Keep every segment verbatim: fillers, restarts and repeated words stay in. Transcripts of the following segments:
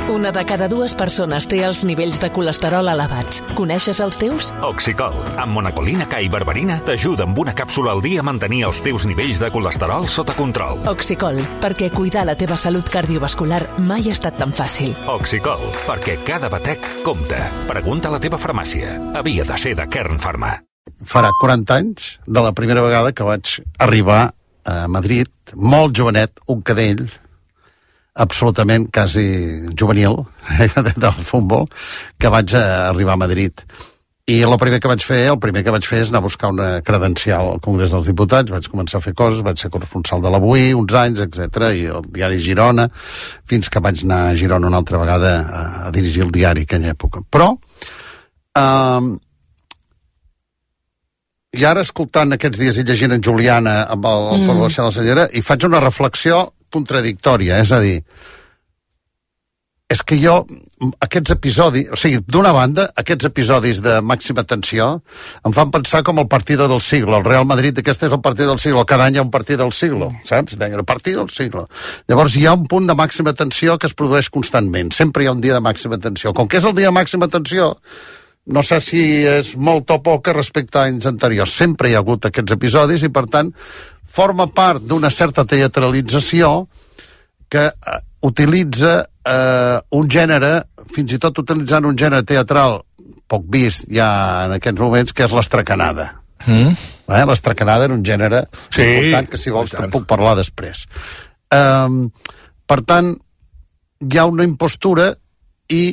Una de cada dues persones té els nivells de colesterol elevats. Coneixes els teus? Oxicol, amb monacolina K i berberina, t'ajuda amb una càpsula al dia a mantenir els teus nivells de colesterol sota control. Oxicol, perquè cuidar la teva salut cardiovascular mai ha estat tan fàcil. Oxicol, perquè cada batec compta. Pregunta a la teva farmàcia. Havia de ser de Kern Pharma. Farà quaranta anys de la primera vegada que vaig arribar a Madrid, molt jovenet, un cadell, absolutament quasi juvenil del futbol, que vaig arribar a Madrid. I el primer que vaig fer, el primer que vaig fer és anar a buscar una credencial al Congrés dels Diputats, vaig començar a fer coses, vaig ser corresponsal de l'Avui uns anys, etcètera, i el diari Girona, fins que vaig anar a Girona una altra vegada a, a dirigir el diari en aquella època. Però, eh, i ara escoltant aquests dies i llegint en Juliana amb el, el mm. Port de la Cellera, i faig una reflexió contradictòria, és a dir, és que jo, aquests episodis, o sigui, d'una banda, aquests episodis de màxima tensió em fan pensar com el partit del siglo, el Real Madrid, aquest és el partit del siglo, cada any hi ha un partit del siglo, saps? Deien, el partit del siglo. Llavors hi ha un punt de màxima tensió que es produeix constantment, sempre hi ha un dia de màxima tensió. Com que és el dia de màxima tensió, no sé si és molt o poc respecte a anys anteriors, sempre hi ha hagut aquests episodis i, per tant, forma part d'una certa teatralització que uh, utilitza uh, un gènere, fins i tot utilitzant un gènere teatral poc vist ja en aquests moments, que és l'estracanada. Mm. Eh? L'estracanada era un gènere sí, important que, si vols, te'n puc parlar després. Um, per tant, hi ha una impostura i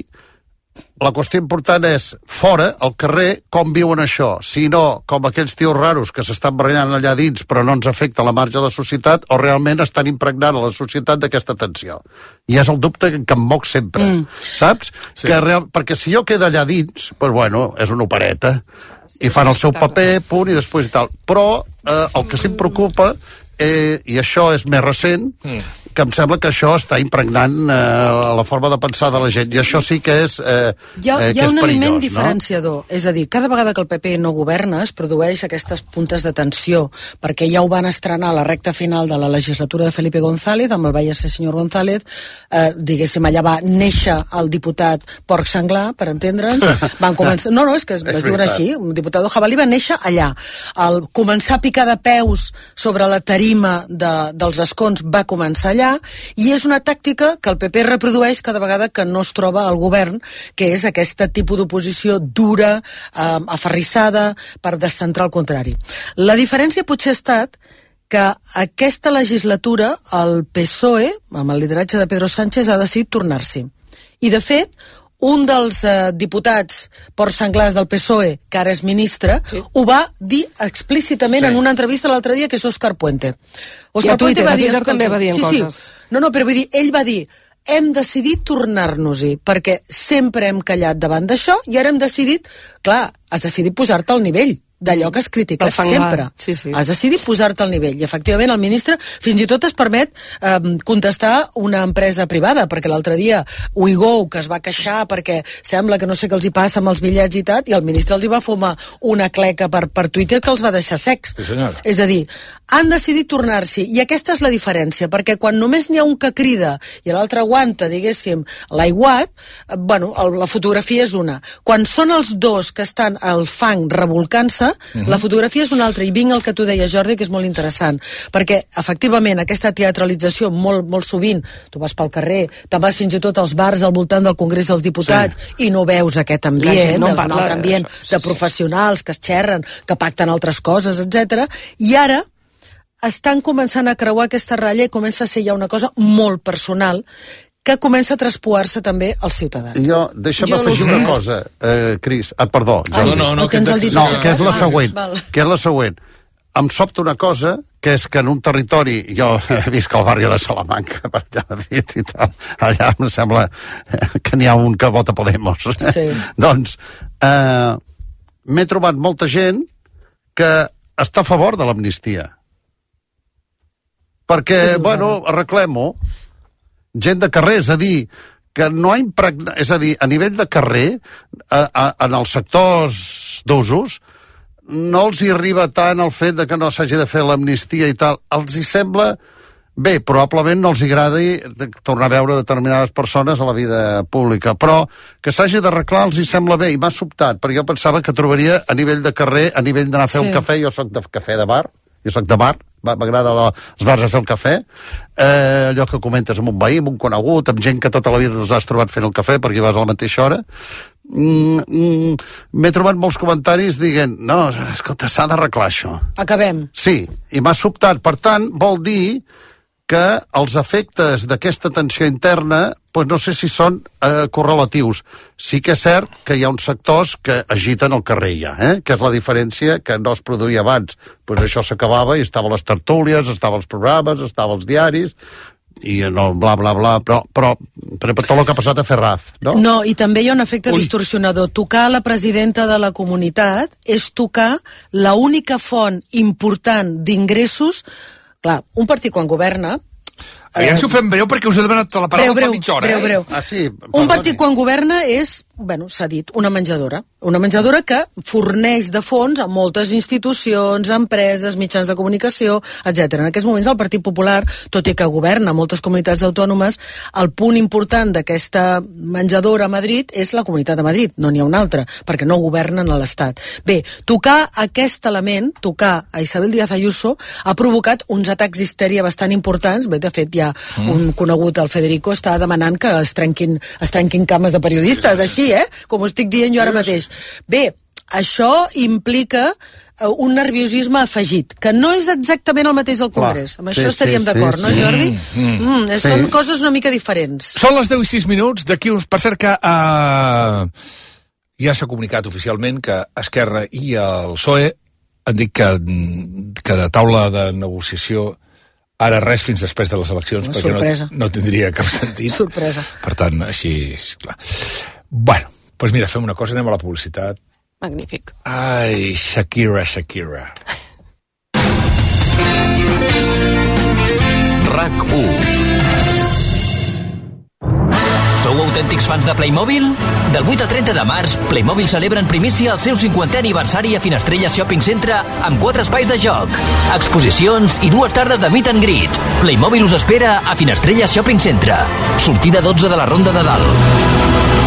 la qüestió important és, fora, al carrer, com viuen això. Si no, com aquells tios raros que s'estan barallant allà dins però no ens afecta la marge de la societat, o realment estan impregnant a la societat d'aquesta tensió. I és el dubte que em moc sempre, mm. saps? Sí. Que real... Perquè si jo quedo allà dins, doncs bueno, és una opereta, sí, i fan el seu paper, punt, i després i tal. Però eh, el que sí em preocupa, eh, i això és més recent, mm. que em sembla que això està impregnant eh, la forma de pensar de la gent, i això sí que és eh, hi ha, eh, hi ha un perillós, element diferenciador, no? És a dir, cada vegada que el P P no governa es produeix aquestes puntes de tensió, perquè ja ho van estrenar a la recta final de la legislatura de Felipe González, amb el vaya ser senyor González, eh, diguéssim, allà va néixer el diputat Porc Senglar, per entendre'ns, van començar, no, no, és que es, es diuen així, un diputat jabalí va néixer allà, el començar a picar de peus sobre la tarima de, dels escons va començar allà, i és una tàctica que el P P reprodueix cada vegada que no es troba al govern, que és aquest tipus d'oposició dura, eh, aferrissada, per descentrar el contrari. La diferència potser ha estat que aquesta legislatura el P S O E, amb el lideratge de Pedro Sánchez, ha decidit tornar-s'hi. I, de fet, un dels eh, diputats Porc Senglars del P S O E, que ara és ministre, sí. ho va dir explícitament sí. en una entrevista l'altre dia, que és Òscar Puente. Òscar I a Twitter, Puente va a Twitter dir, també va dir sí, coses. Sí. No, no, però vull dir, ell va dir, hem decidit tornar-nos-hi, perquè sempre hem callat davant d'això i ara hem decidit, clar, has decidit posar-te al nivell d'allò que has criticat sempre. Sí, sí. Has decidit posar-te al nivell. I, efectivament, el ministre fins i tot es permet eh, contestar una empresa privada, perquè l'altre dia Uigou, que es va queixar perquè sembla que no sé què els hi passa amb els bitllets i tal, i el ministre els hi va fumar una cleca per, per Twitter que els va deixar secs. Sí, senyora. És a dir, han decidit tornar-s'hi, i aquesta és la diferència, perquè quan només n'hi ha un que crida i l'altre aguanta, diguéssim, l'aiguat, eh, bueno, el, la fotografia és una. Quan són els dos que estan al fang revolcant-se, Uh-huh. la fotografia és una altra, i vinc al que tu deies, Jordi, que és molt interessant, perquè efectivament aquesta teatralització molt, molt sovint, tu vas pel carrer, te'n vas fins i tot als bars al voltant del Congrés dels Diputats sí. i no veus aquest ambient, no veus un altre ambient de, de professionals que es xerren, que pacten altres coses, etcètera. I ara estan començant a creuar aquesta ratlla i comença a ser ja una cosa molt personal que comença a traspuar-se també als ciutadans. Jo, deixa'm jo afegir no una cosa, eh, Cris. Ah, perdó. Ah, no, no, no, que, no, que és la següent. Que és la següent. Em sobta una cosa, que és que en un territori, jo he vist al barri de Salamanca, per allà i tal, allà em sembla que n'hi ha un que vota Podemos. Sí. Doncs, eh, m'he trobat molta gent que està a favor de l'amnistia. Perquè, bueno, arreglem-ho. Gent de carrer, és a dir, que no ha impregnat, és a dir, a nivell de carrer, a, a, en els sectors d'usos, no els hi arriba tant el fet de que no s'hagi de fer l'amnistia i tal. Els hi sembla bé, probablement no els agradi tornar a veure determinades persones a la vida pública, però que s'hagi d'arreglar els hi sembla bé, i m'ha sobtat, perquè jo pensava que trobaria a nivell de carrer, a nivell d'anar a fer sí. un cafè, jo soc de cafè de bar, jo soc de bar, m'agrada els bars a fer el cafè, eh, allò que comentes amb un veí, amb un conegut, amb gent que tota la vida els has trobat fent el cafè perquè vas a la mateixa hora. Mm, mm, m'he trobat molts comentaris dient, no, escolta, s'ha d'arreglar això. Acabem. Sí, i m'ha sobtat. Per tant, vol dir que els efectes d'aquesta tensió interna, doncs no sé si són eh, correlatius. Sí que és cert que hi ha uns sectors que agiten el carrer ja, eh? Que és la diferència que no es produïa abans. Doncs això s'acabava i estava a les tertúlies, estava als programes, estava als diaris, i no, bla, bla, bla, però, però per tot el que ha passat a Ferraz, no? No, i també hi ha un efecte Ui. distorsionador. Tocar la presidenta de la comunitat és tocar la única font important d'ingressos. Clar, un partit quan governa... Aviam si ho fem breu, perquè us he demanat la paraula breu, fa mitja hora. Breu, eh? breu. Ah, sí, un partit quan governa és, bueno, s'ha dit, una menjadora. Una menjadora que forneix de fons a moltes institucions, empreses, mitjans de comunicació, etcètera. En aquests moments el Partit Popular, tot i que governa moltes comunitats autònomes, el punt important d'aquesta menjadora a Madrid és la Comunitat de Madrid, no n'hi ha una altra, perquè no governen a l'Estat. Bé, tocar aquest element, tocar a Isabel Díaz Ayuso, ha provocat uns atacs d'histèria bastant importants. Bé, de fet, hi ha mm. un conegut, el Federico, està demanant que es trenquin, es trenquin cames de periodistes, sí, sí. així, eh? Com ho estic dient jo ara mateix. Bé, això implica un nerviosisme afegit, que no és exactament el mateix del Congrés. Clar, amb això sí, estaríem sí, d'acord, sí, no, sí. Jordi? Mm, mm. Mm, sí. Són coses una mica diferents. Són les deu i sis minuts, d'aquí uns... Per cert que uh, ja s'ha comunicat oficialment que Esquerra i el P S O E han dit que, que de taula de negociació ara res fins després de les eleccions, una perquè sorpresa. no, no tindria cap sentit. Sorpresa. Per tant, així, clar. Bueno, doncs mira, fem una cosa, anem a la publicitat. Magnífic. Ai, Shakira, Shakira. RAC u. Sou autèntics fans de Playmobil? Del vuit al trenta de març, Playmobil celebra en primícia el seu cinquantè aniversari a Finestrella Shopping Centre amb quatre espais de joc, exposicions i dues tardes de meet and greet. Playmobil us espera a Finestrella Shopping Centre. Sortida dotze de la Ronda de Dalt.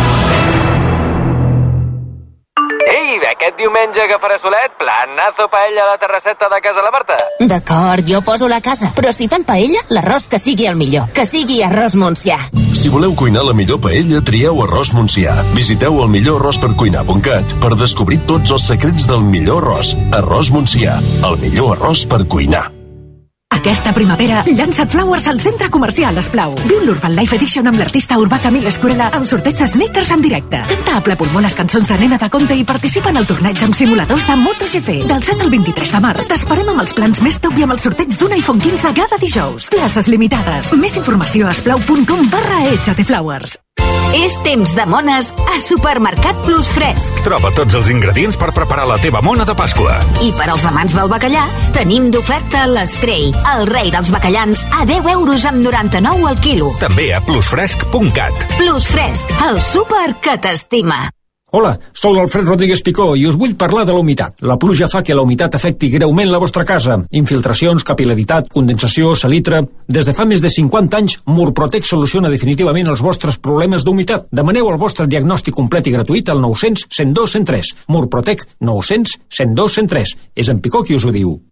Ei, aquest diumenge que farà solet, planazo paella a la terrasseta de casa la Marta. D'acord, jo poso la casa, però si fem paella, l'arròs que sigui el millor, que sigui arròs Montsià. Si voleu cuinar la millor paella, trieu Arròs Montsià. Visiteu el millor arròs per cuinar punt cat per descobrir tots els secrets del millor arròs. Arròs Montsià, el millor arròs per cuinar. Aquesta primavera, llança't Flowers al centre comercial Esplau. Viu l'Urban Life Edition amb l'artista urbà Camille Escurella al sorteig de Sneakers en directe. Canta a ple pulmó les cançons de Nena de Conte i participa en el torneig amb simuladors de MotoGP. Del set al vint-i-tres de març, t'esperem amb els plans més top i amb el sorteig d'un iPhone quinze cada dijous. Places limitades. Més informació a esplau punt com barra Échate Flowers. És temps de mones a Supermercat Plus Fresc. Troba tots els ingredients per preparar la teva mona de Pasqua. I per als amants del bacallà, tenim d'oferta l'Escrei, el rei dels bacallans, a deu euros amb noranta-nou al quilo. També a plusfresc punt cat. Plus Fresc, el súper que t'estima. Hola, soc l'Alfred Rodríguez Picó i us vull parlar de la humitat. La pluja fa que la humitat afecti greument la vostra casa. Infiltracions, capil·laritat, condensació, salitre... Des de fa més de cinquanta anys, Murprotec soluciona definitivament els vostres problemes d'humitat. Demaneu el vostre diagnòstic complet i gratuït al nou cents, cent dos, cent tres. Murprotec nou cents, cent dos, cent tres. És en Picó qui us ho diu.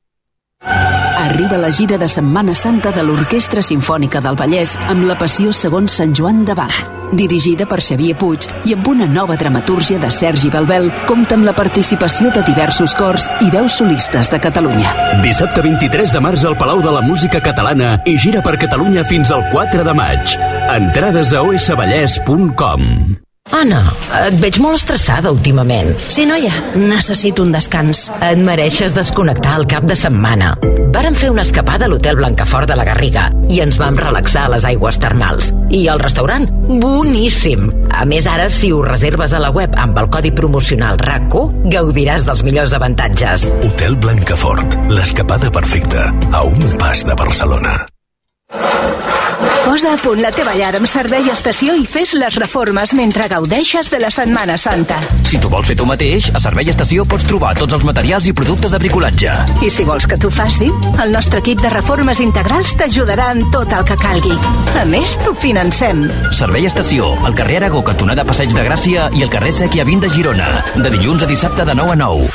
Arriba la gira de Setmana Santa de l'Orquestra Simfònica del Vallès amb la Passió segons Sant Joan de Bach. Dirigida per Xavier Puig i amb una nova dramatúrgia de Sergi Belbel, compta amb la participació de diversos cors i veus solistes de Catalunya. Dissabte vint-i-tres de març al Palau de la Música Catalana i gira per Catalunya fins al quatre de maig. Entrades a o esse vallès punt com. Anna, et veig molt estressada últimament. Sí, noia, necessito un descans. Et mereixes desconnectar el cap de setmana. Vàrem fer una escapada a l'Hotel Blancafort de la Garriga i ens vam relaxar a les aigües termals. I el restaurant, boníssim. A més, ara, si ho reserves a la web amb el codi promocional R A C u, gaudiràs dels millors avantatges. Hotel Blancafort, l'escapada perfecta a un pas de Barcelona. Posa a punt la teva llar amb Servei Estació i fes les reformes mentre gaudeixes de la Setmana Santa. Si tu vols fer tu mateix, a Servei Estació pots trobar tots els materials i productes de bricolatge. I si vols que t'ho faci, el nostre equip de reformes integrals t'ajudarà en tot el que calgui. A més, t'ho financem. Servei Estació, al carrer Aragó, cantonada Passeig de Gràcia i al carrer Sèquia vint de Girona. De dilluns a dissabte de nou a nou.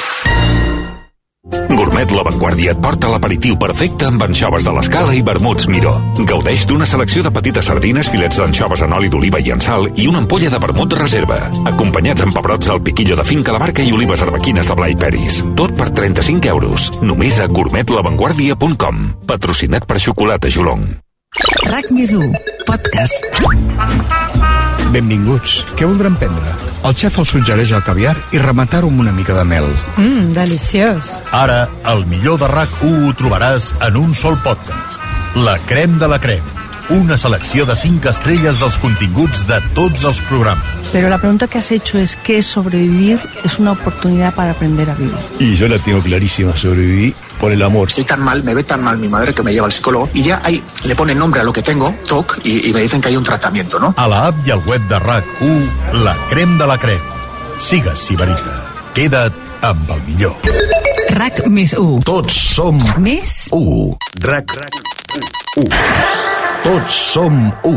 Gourmet La Vanguardia et porta l'aperitiu perfecte amb anxoves de l'Escala i vermuts Miró. Gaudeix d'una selecció de petites sardines, filets d'anxoves en oli d'oliva i en sal i una ampolla de vermut reserva, acompanyats amb pebrots al piquillo de finca La Barca i olives arbequines de Blai Peris. Tot per trenta-cinc euros. Només a gourmet la vanguardia punt com. Patrocinat per Xocolata Jolong. RAC més u, podcast. Benvinguts. Què voldran prendre? El xef els suggereix el caviar i rematar-ho amb una mica de mel. Mmm, deliciós. Ara, el millor de RAC u ho trobaràs en un sol podcast. La crem de la crem. Una selecció de cinc estrelles dels continguts de tots els programes. Pero la pregunta que has hecho es que sobrevivir es una oportunidad para aprender a vivir. Y yo la tengo clarísima, sobrevivir por el amor. Estoy tan mal, me ve tan mal mi madre que me lleva al psicólogo y ya ahí le ponen nombre a lo que tengo, T O C, y, y me dicen que hay un tratamiento, ¿no? A la app i al web de RAC u, la crem de la crem. Sigues Sibarita. Queda't amb el millor. RAC més u. Tots som més u. RAC u. Tots som u.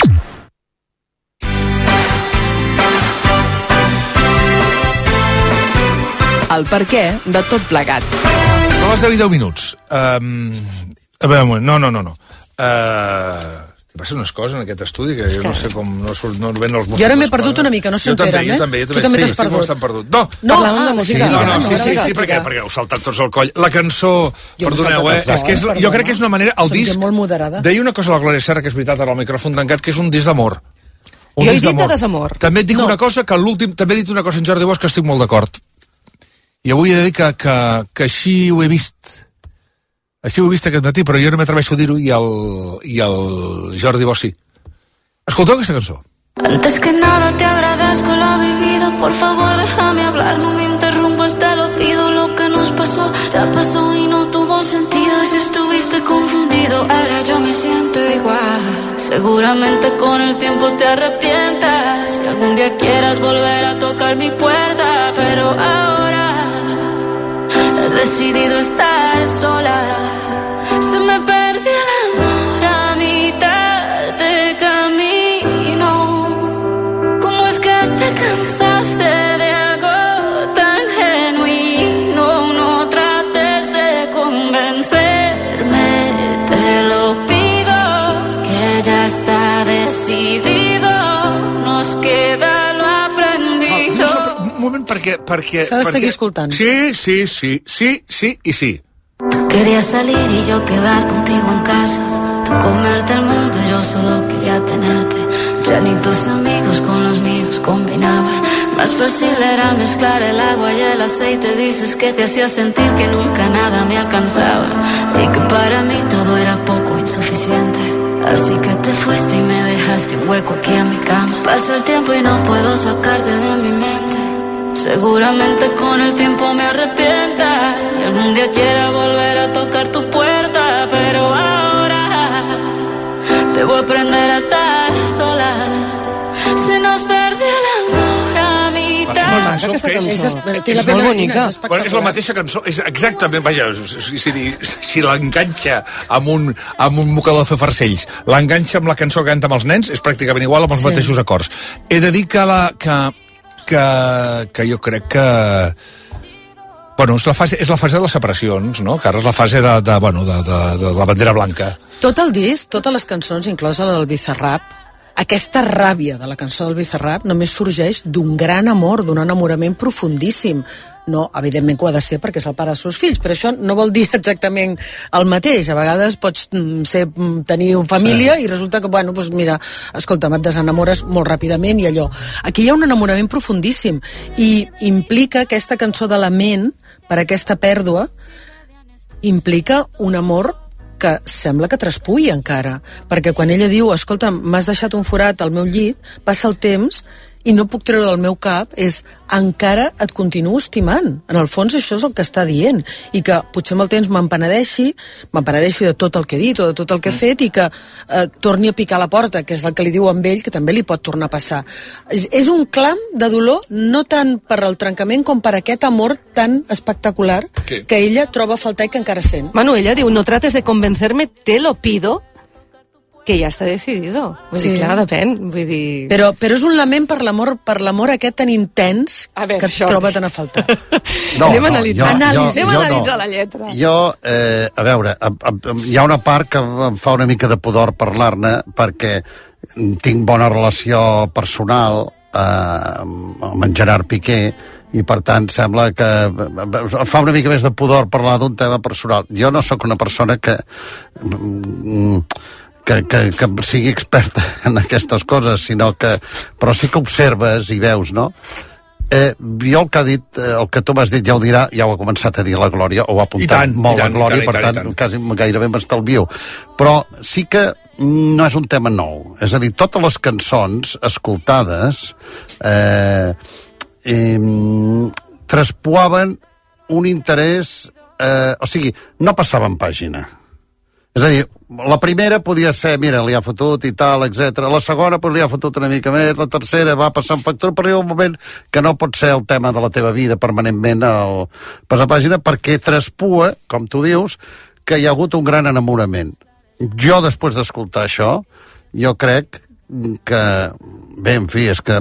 El per què de tot plegat. No vas de deu minuts. Um, a veure, no, no, no, no. Uh, passen unes coses en aquest estudi que jo no sé com no, surt, no ven els mossos. Jo ara m'he perdut una mica, no s'enteren, eh? Jo també, jo també, tu també sí, t'has perdut. Sí, perdut. No, no, parlant ah, de música. Sí, no, no, sí, sí, sí, sí, perquè, perquè heu saltat tots al coll. La cançó, jo perdoneu, eh? És que és, jo crec que és una manera... El disc... molt moderada. Deia una cosa a la Glòria Serra, que és veritat, ara el micròfon tancat, que és un disc d'amor. Jo he dit de desamor. També et dic no. una cosa, que l'últim... També he dit una cosa en Jordi Bosch que estic molt d'acord. I avui he de dir que, que, que així ho he vist... Així ho he vist aquest matí, però jo no m'atreveixo a dir-ho i el, i el Jordi Bosch sí. Escolteu aquesta cançó. Antes que nada te agradezco lo vivido. Por favor déjame hablar, no me interrumpas, te lo pido. Lo que nos pasó ya pasó y no tuvo sentido. Si estuviste confundido, ahora yo me siento igual. Seguramente con el tiempo te arrepientas. Si algún día quieras volver a tocar mi puerta, pero ahora he decidido estar sola. Se me perdió el amor a mitad de camino. ¿Cómo es que te cansaste de algo tan genuino? No trates de convencerme, te lo pido, que ya está decidido. Nos queda lo aprendido. Oh, un moment, perquè... perquè S'ha de perquè... seguir escoltant. Sí, sí, sí, sí, sí i sí. Quería salir y yo quedar contigo en casa. Tú comerte el mundo, yo solo quería tenerte. Ya ni tus amigos con los míos combinaban. Más fácil era mezclar el agua y el aceite. Dices que te hacía sentir que nunca nada me alcanzaba y que para mí todo era poco insuficiente. Así que te fuiste y me dejaste un hueco aquí en mi cama. Pasa el tiempo y no puedo sacarte de mi mente. Seguramente con el tiempo me arrepienta y algún día quiera volver a tocar tu puerta, pero ahora debo aprender a estar sola. Se nos perdió el amor a mitad. És molt maca, aquesta cançó. És, és, és molt bonica. Bueno, és la mateixa cançó, és exactament, vaja, si, si, si l'enganxa amb un, amb un mocador de fer farcells, l'enganxa amb la cançó que canta amb els nens, és pràcticament igual amb els sí. mateixos acords. He de dir que la... Que, que, que jo crec que... Bueno, és la fase, és la fase de les separacions, no? Que ara és la fase de, de, bueno, de, de, de la bandera blanca. Tot el disc, totes les cançons, inclosa la del Bizarrap, aquesta ràbia de la cançó del Bizarrap només sorgeix d'un gran amor, d'un enamorament profundíssim. No, evidentment que ho ha de ser perquè és el pare dels seus fills, però això no vol dir exactament el mateix. A vegades pots ser, tenir una família sí. i resulta que, bueno, doncs mira, escolta'm, et desenamores molt ràpidament i allò. Aquí hi ha un enamorament profundíssim i implica aquesta cançó de lament per aquesta pèrdua, implica un amor que sembla que traspuï encara, perquè quan ella diu, escolta'm, m'has deixat un forat al meu llit, passa el temps i no puc treure del meu cap és encara et continuo estimant. En el fons això és el que està dient, i que potser amb el temps m'empenedeixi, m'empenedeixi de tot el que he dit o de tot el que he fet, i que eh, torni a picar la porta, que és el que li diu amb ell, que també li pot tornar a passar. És, és un clam de dolor, no tant per el trencament com per aquest amor tan espectacular que, que ella troba a faltar i que encara sent. Manu, ella diu, no trates de convencerme, te lo pido, que ja està decidido. Vull sí. dir, clar, depèn. Vull dir... Però, però és un lament per l'amor per l'amor aquest tan intens veure, que et això. troba tan a faltar. No, anem no, a analitzar, jo, jo, anem a analitzar no. la lletra. Jo, eh, a veure, a, a, hi ha una part que em fa una mica de pudor parlar-ne, perquè tinc bona relació personal eh, amb en Gerard Piqué, i per tant sembla que fa una mica més de pudor parlar d'un tema personal. Jo no sóc una persona que... Que, que, que sigui experta en aquestes coses, sinó que... Però sí que observes i veus, no? Eh, jo el que ha dit, el que tu m'has dit ja ho dirà, ja ho ha començat a dir la Glòria, o ho ha apuntat molt la Glòria, per tant, quasi gairebé m'estalvio. Però sí que no és un tema nou. És a dir, totes les cançons escoltades eh, eh, traspuaven un interès... Eh, o sigui, no passaven pàgina. És a dir, la primera podia ser, mira, li ha fotut i tal, etcètera. La segona, pues, li ha fotut una mica més. La tercera va passar en factura, però hi ha un moment que no pot ser el tema de la teva vida permanentment al passar pàgina, perquè traspua, com tu dius, que hi ha hagut un gran enamorament. Jo, després d'escoltar això, jo crec que... Bé, en fi, és que...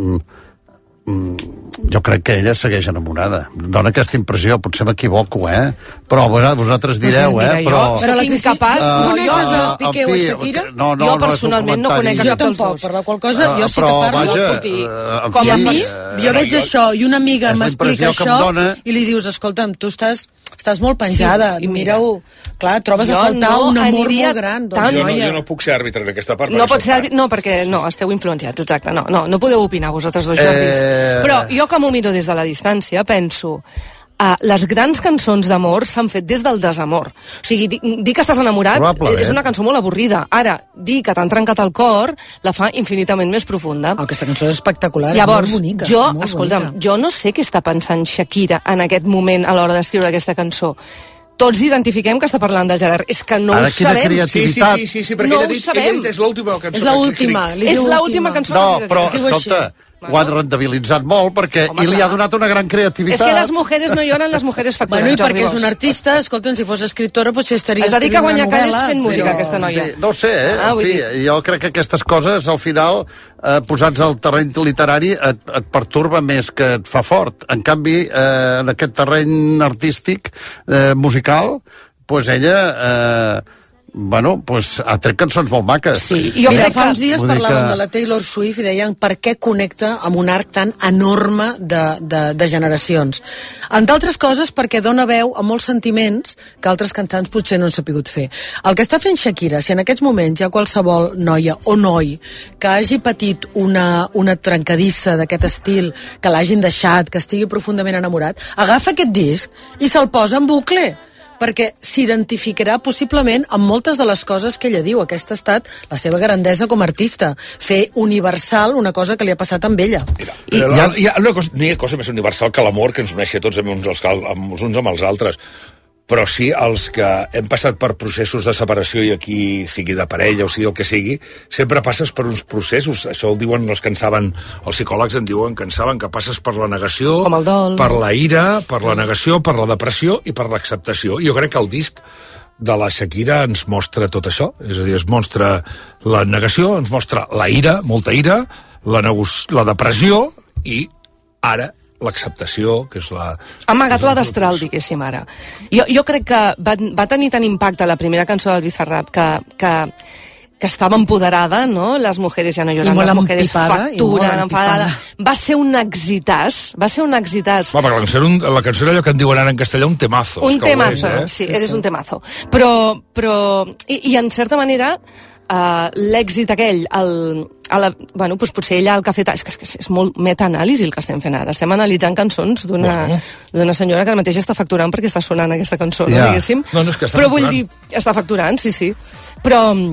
jo crec que ella segueix enamorada. Dóna aquesta impressió, potser m'equivoco, eh? Però vosaltres direu, eh? Però, però la incapaç, uh, coneixes a Piqué o a Shakira? No, no, jo personalment no, no conec jo tampoc, per la qual cosa uh, jo sí que parlo, vaja, dir, uh, com a mi, jo veig això i una amiga m'explica això dona... i li dius, escolta'm, tu estàs estàs molt penjada, sí, mira-ho, clar, trobes jo a faltar no un amor molt gran. Doncs, jo, no, jo no puc ser àrbitre en aquesta part. No pot ser àrbitre, no, perquè no, esteu influenciats, exacte, no, no, no podeu opinar vosaltres dos, Jordis. Eh... Però jo que m'ho miro des de la distància, penso, uh, les grans cançons d'amor s'han fet des del desamor. O sigui, dir, dir que estàs enamorat és una cançó molt avorrida. Ara, dir que t'han trencat el cor la fa infinitament més profunda. Oh, aquesta cançó és espectacular, llavors, molt bonica. Jo, molt escolta'm, bonica. jo no sé què està pensant Shakira en aquest moment a l'hora d'escriure aquesta cançó. Tots identifiquem que està parlant del Gerard. És que no Ara, ho sabem. Creativitat. Sí, sí, sí, sí, perquè no ella ha dit, ella ha dit és l'última cançó. És l'última. És l'última cançó. No, però, escolta, ho han rendibilitzat molt perquè Home, i li ha donat una gran creativitat. És que les mujeres no lloren, les mujeres facturen. Bueno, i perquè és una artista, escolta'm, si fos escriptora potser estaria es dedica a guanyar calles fent sí, música, no, aquesta noia. Sí, no ho sé, eh? Ah, en fi, dir... jo crec que aquestes coses, al final, eh, posats al terreny literari, et, et pertorba més que et fa fort. En canvi, eh, en aquest terreny artístic, eh, musical, pues ella... Eh, bueno, pues ha tret cançons molt maques. Sí, jo Mira, fa uns dies parlaven que... de la Taylor Swift i deien per què connecta amb un arc tan enorme de, de, de generacions. Entre altres coses perquè dona veu a molts sentiments que altres cantants potser no han sapigut fer. El que està fent Shakira, si en aquests moments hi ha qualsevol noia o noi que hagi patit una, una trencadissa d'aquest estil, que l'hagin deixat, que estigui profundament enamorat, agafa aquest disc i se'l posa en bucle, perquè s'identificarà possiblement amb moltes de les coses que ella diu. Aquesta ha estat la seva grandesa com a artista, fer universal una cosa que li ha passat amb ella. Mira, I, hi ha, hi ha una cosa, no hi ha cosa més universal que l'amor que ens uneix a tots amb uns, amb uns amb els altres, però sí els que hem passat per processos de separació, i aquí sigui de parella o sigui el que sigui, sempre passes per uns processos. Això el diuen els que en saben, els psicòlegs en diuen que en saben, que passes per la negació, com el dol, per la ira, per la negació, per la depressió i per l'acceptació. Jo crec que el disc de la Shakira ens mostra tot això, és a dir, es mostra la negació, ens mostra la ira, molta ira, la, la depressió i ara l'acceptació, que és la... Ha amagat la destral, diguéssim, ara. Jo, jo crec que va, va tenir tant impacte la primera cançó del Bizarrap que, que, que estava empoderada, no? Les mujeres ja no lloran, les mujeres empipada, facturen, enfadada. Va ser un exitàs, va ser un exitàs. Va, perquè la cançó, un, la cançó era allò que en diuen ara en castellà, un temazo. Un temazo, és, eh? sí, eres un temazo. Però, però i, i en certa manera, uh, l'èxit aquell, el... A la, bueno, doncs potser ella el que ha fet... És que, és, que és molt metaanàlisi el que estem fent ara. Estem analitzant cançons d'una bueno. senyora que ara mateix està facturant perquè està sonant aquesta cançó, no, yeah. diguéssim. No, no, és que està Però facturant. vull dir, està facturant, sí, sí. Però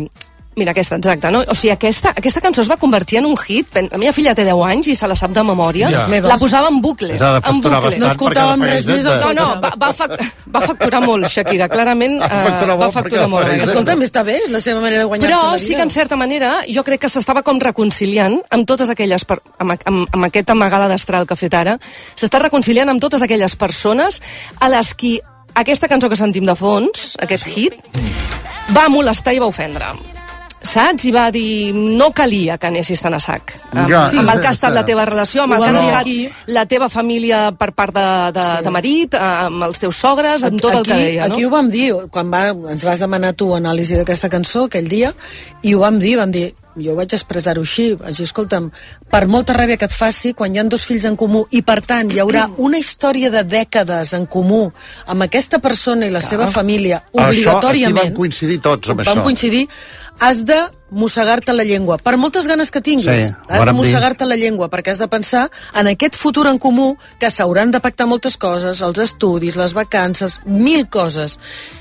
Mira, aquesta, exacte, no? O sigui, aquesta, aquesta cançó es va convertir en un hit. La meva filla té deu anys i se la sap de memòria. Ja. La posava en bucle. En bucle. No escoltàvem res més. No, no, va, va, fac, va facturar molt, Shakira. Clarament uh, va facturar molt. Escolta'm, està bé, és la seva manera de guanyar-se Però la vida. sí que, en certa manera, jo crec que s'estava com reconciliant amb totes aquelles... Per, amb, amb, amb aquesta amagada d'astral que ha fet ara, s'està reconciliant amb totes aquelles persones a les qui aquesta cançó que sentim de fons, aquest hit, va molestar i va ofendre. Saps? I va dir, no calia que anessis tan a sac. Amb, Ja, amb el sí, que ha estat sí. la teva relació, amb Ho el que vam ha dir estat aquí. la teva família per part de, de, Sí. de marit, amb els teus sogres, amb tot el Aquí- que deia, no? Aquí ho vam dir, quan va, ens vas demanar tu anàlisi d'aquesta cançó aquell dia, i ho vam dir, vam dir, jo vaig expressar-ho així, vaig dir, escolta'm, per molta ràbia que et faci, quan hi ha dos fills en comú, i per tant hi haurà una història de dècades en comú amb aquesta persona i la seva família, obligatòriament... Això, aquí vam coincidir tots amb vam això. coincidir, has de mossegar-te la llengua, per moltes ganes que tinguis, Sí, has de vàrem dir. mossegar-te la llengua, perquè has de pensar en aquest futur en comú, que s'hauran de pactar moltes coses, els estudis, les vacances, mil coses,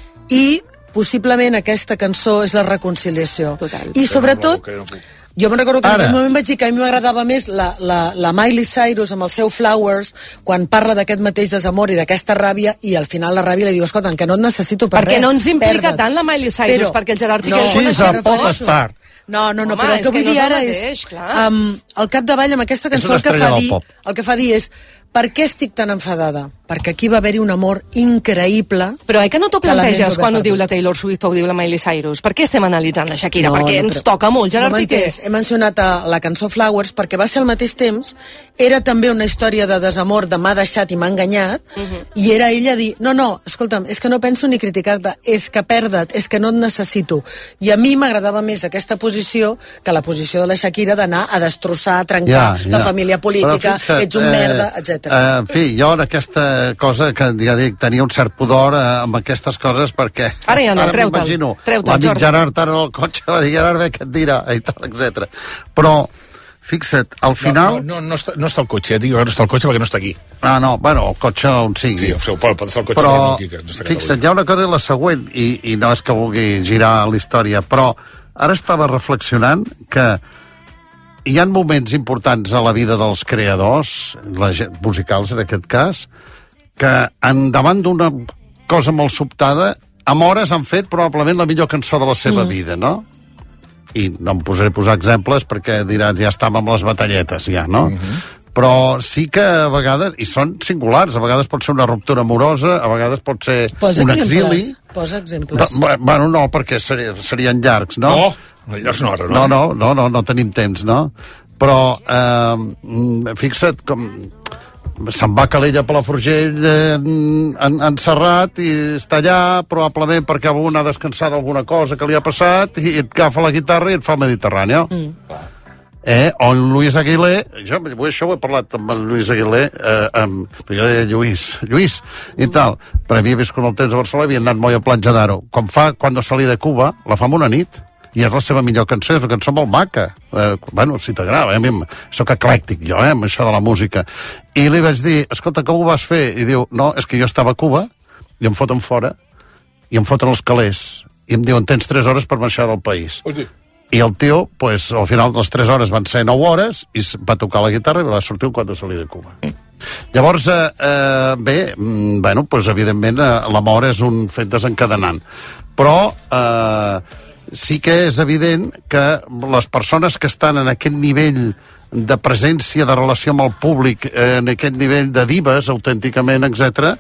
i possiblement aquesta cançó és la reconciliació. Total. I sobretot, jo me'n recordo que Ara. en aquell moment vaig dir que a mi m'agradava més la, la, la Miley Cyrus amb el seu Flowers, quan parla d'aquest mateix desamor i d'aquesta ràbia, i al final la ràbia li diu, escolta, que no et necessito per Perquè res. no ens implica perda't. tant la Miley Cyrus, Però- perquè el Gerard Piqué... No, és Sí, una se xerrada. pot estar. No, no, no, Home, però el és que que vull no dir és el ara mateix, és... clar. Um, al capdavall, amb aquesta És cançó, una el que, fa estrella del dir, pop. el que fa dir és per què estic tan enfadada? Perquè aquí va haver-hi un amor increïble... Però eh, que no t'ho que lamento planteges haver quan ho perdut. diu la Taylor Swift o ho diu la Miley Cyrus? Per què estem analitzant la Shakira? No, perquè no, ens però- toca molt, Gerard no Piqué. m'entens. He mencionat a la cançó Flowers perquè va ser al mateix temps, era també una història de desamor, de m'ha deixat i m'ha enganyat, Mhm. i era ella dir, no, no, escolta'm, és que no penso ni criticar-te, és que perda't, és que no et necessito. I a mi m'agradava més aquesta posició que la posició de la Shakira d'anar a destrossar, a trencar la família política, Però fixa't, ets un eh, merda, etcètera. Eh, en fi, jo en aquesta cosa que ja dic, tenia un cert pudor eh, amb aquestes coses perquè... Ara ja no, treu-te'l, m'imagino treu-te'l, l'amic Jordi. Gerard ara al cotxe va dir, Gerard, bé, què et dirà? I tal, etcètera. Però, fixa't, al final... No, no, no, no, està, no està al cotxe, eh? Dic que no està al cotxe perquè no està aquí. Ah, no, bueno, el cotxe on sigui. Sí, pot, pot estar al cotxe Però, però no aquí, que no està a fixa't, hi ha una cosa i la següent, i, i no és que vulgui girar la història, però ara estava reflexionant que hi ha moments importants a la vida dels creadors, la gent, musicals en aquest cas, que en davant d'una cosa molt sobtada, amb hores han fet probablement la millor cançó de la seva mm. vida, no? I no em posaré a posar exemples perquè diran, ja estem amb les batalletes, ja, no? Mm -hmm. Però sí que a vegades, i són singulars, a vegades pot ser una ruptura amorosa, a vegades pot ser Posa un exemples, exili. Posa exemples. Va- Bueno, no, perquè seri, serien llargs, no? No, no, llavors no, ara, no. No, no, no, no, no tenim temps, no? Però, eh, mm, fixa't, com se'n va a Calella Palafrugell eh, en, en Serrat i està allà probablement perquè algú ha descansat d'alguna cosa que li ha passat i et agafa la guitarra i et fa el Mediterrani. Mm. Eh, o en Lluís Aguilé, jo això ho he parlat amb en Lluís Aguilé, eh, amb, jo deia Lluís, Lluís, i tal, però havia viscut el temps a Barcelona i havia anat molt a Platja d'Aro. Quan fa Cuando salí de Cuba, la fa en una nit, i és la seva millor cançó, és una cançó molt maca. Eh, bueno, si t'agrada, eh? A mi soc eclèctic, jo, eh, amb això de la música. I li vaig dir, escolta, com ho vas fer? I diu, no, és que jo estava a Cuba, i em foten fora, i em foten els calés, i em diuen, tens tres hores per marxar del país. Hosti. I el tio, pues, al final les tres hores van ser nou hores, i s- va tocar la guitarra i va sortir un Cuando salí de Cuba. Llavors, eh, eh, bé, mm, bueno, pues, evidentment, eh, l'amor és un fet desencadenant. Però eh, sí que és evident que les persones que estan en aquest nivell de presència, de relació amb el públic, eh, en aquest nivell de divas, autènticament, etcètera,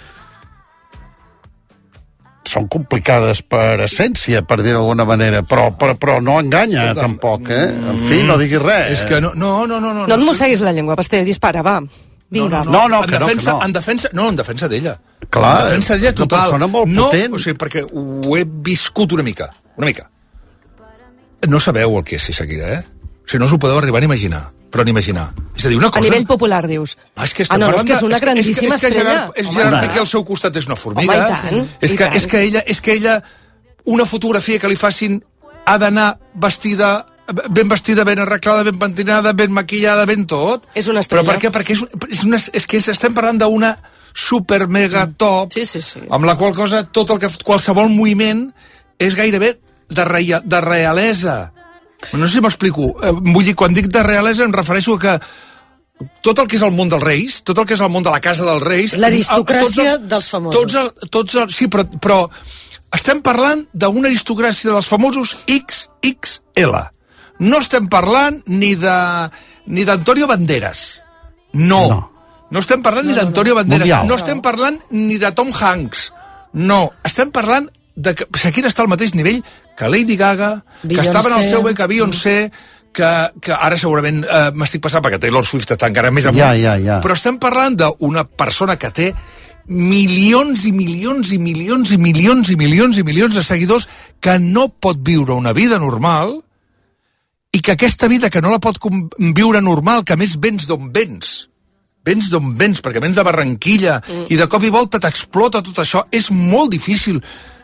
són complicades per essència, per dir d'alguna manera, però, però, però no enganya, Escolta'm, tampoc, eh? En fi, no diguis res. És que no, no, no, no. No, No et mosseguis la llengua, Pasteur, dispara, va. Vinga. No, no, en que no, defensa, que no. En defensa, no, en defensa d'ella. Clar, en defensa d'ella és una total. persona molt no, potent. O sigui, perquè ho he viscut una mica, una mica. No sabeu el que és ser Shakira, eh? O sigui, no us ho podeu arribar a imaginar, però ni imaginar. És a dir, una A cosa... nivell popular, dius. Ah, és que ah, no, no, és que és una de- grandíssima és que, és que estrella. Gerard, és Gerard Piqué al seu costat és una formiga. Home, i tant, és, i que, tant. és, que ella, és que ella, una fotografia que li facin, ha d'anar vestida ben vestida, ben arreglada, ben pentinada, ben maquillada, ben tot. És una estrella. Però per què? Perquè és, és, una, és que estem parlant d'una super mega top, sí, sí, sí. amb la qual cosa tot el que qualsevol moviment és gairebé de, reia, de realesa. No sé si m'explico. Eh, vull dir, quan dic de realesa em refereixo a que tot el que és el món dels reis, tot el que és el món de la casa dels reis... L'aristocràcia els, dels famosos. Tots el, tots el, sí, però, però estem parlant d'una aristocràcia dels famosos ics ics ele. No estem parlant ni de ni d'Antonio Banderas. No. No, no estem parlant no, ni d'Antonio no, no. Banderas. Mundial. No estem parlant ni de Tom Hanks. No. Estem parlant de que Shakira està al mateix nivell que Lady Gaga, Beyoncé. Que estava en el seu bé, que Beyoncé, que, que ara segurament eh, m'estic passant perquè Taylor Swift està encara més amunt. Ja, ja, ja. Però estem parlant d'una persona que té milions i milions i milions i milions i milions i milions de seguidors que no pot viure una vida normal i que aquesta vida que no la pot viure normal, que a més vens d'on vens, vens d'on vens, perquè vens de Barranquilla mm. i de cop i volta t'explota tot això, és molt difícil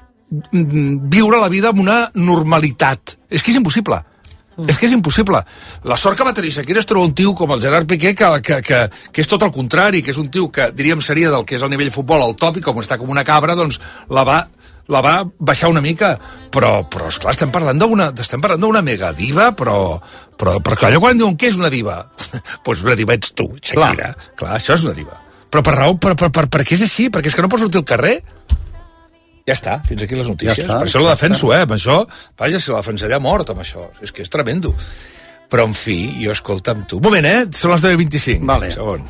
viure la vida amb una normalitat. És que és impossible. Mm. És que és impossible. La sort que va tenir Shakira es troba un tio com el Gerard Piqué que, que, que, que és tot el contrari, que és un tio que diríem seria del que és el nivell futbol al top i com està com una cabra, doncs la va, la va baixar una mica. Però, però esclar, estem parlant d'una estem parlant d'una megadiva, però, però, però clar, allò quan diuen què és una diva? Doncs pues una diva ets tu, Shakira. Clar. clar, això és una diva. Però per raó, per, per, per, per què és així? Perquè és que no pots sortir al carrer? Ja està, fins aquí les notícies. Ja està, per això la defenso, eh? Amb això, vaja, si la defensaré a mort, amb això. És que és tremendo. Però, en fi, jo escolta amb tu. Un moment, eh? Són les deu vint-i-cinc. Vale. Segon.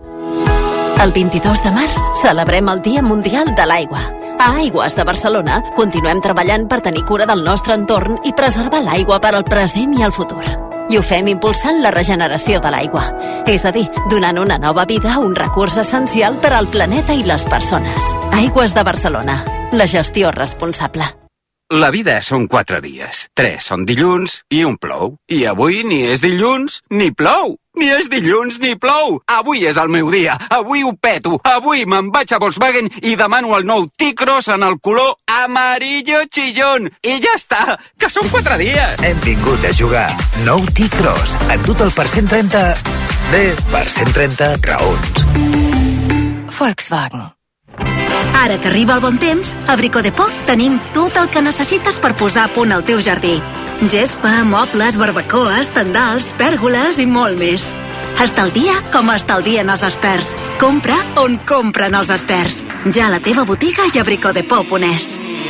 El vint-i-dos de març celebrem el Dia Mundial de l'Aigua. A Aigües de Barcelona continuem treballant per tenir cura del nostre entorn i preservar l'aigua per al present i el futur. I ho fem impulsant la regeneració de l'aigua. És a dir, donant una nova vida a un recurs essencial per al planeta i les persones. Aigües de Barcelona. La gestió responsable. La vida són quatre dies. Tres són dilluns i un plou. I avui ni és dilluns ni plou. Ni és dilluns ni plou. Avui és el meu dia. Avui ho peto. Avui me'n vaig a Volkswagen i demano el nou T-Cross en el color amarillo chillón. I ja està, que són quatre dies. Hem vingut a jugar. Nou T-Cross. En tot el per cent trenta... Bé, per cent trenta raons. Volkswagen. Ara que arriba el bon temps, a Brico Dépôt tenim tot el que necessites per posar a punt el teu jardí. Gespa, mobles, barbacoes, tendals, pèrgoles i molt més. Estalvia com estalvien els experts. Compra on compren els experts. Ja a la teva botiga i a bricodepot punt es.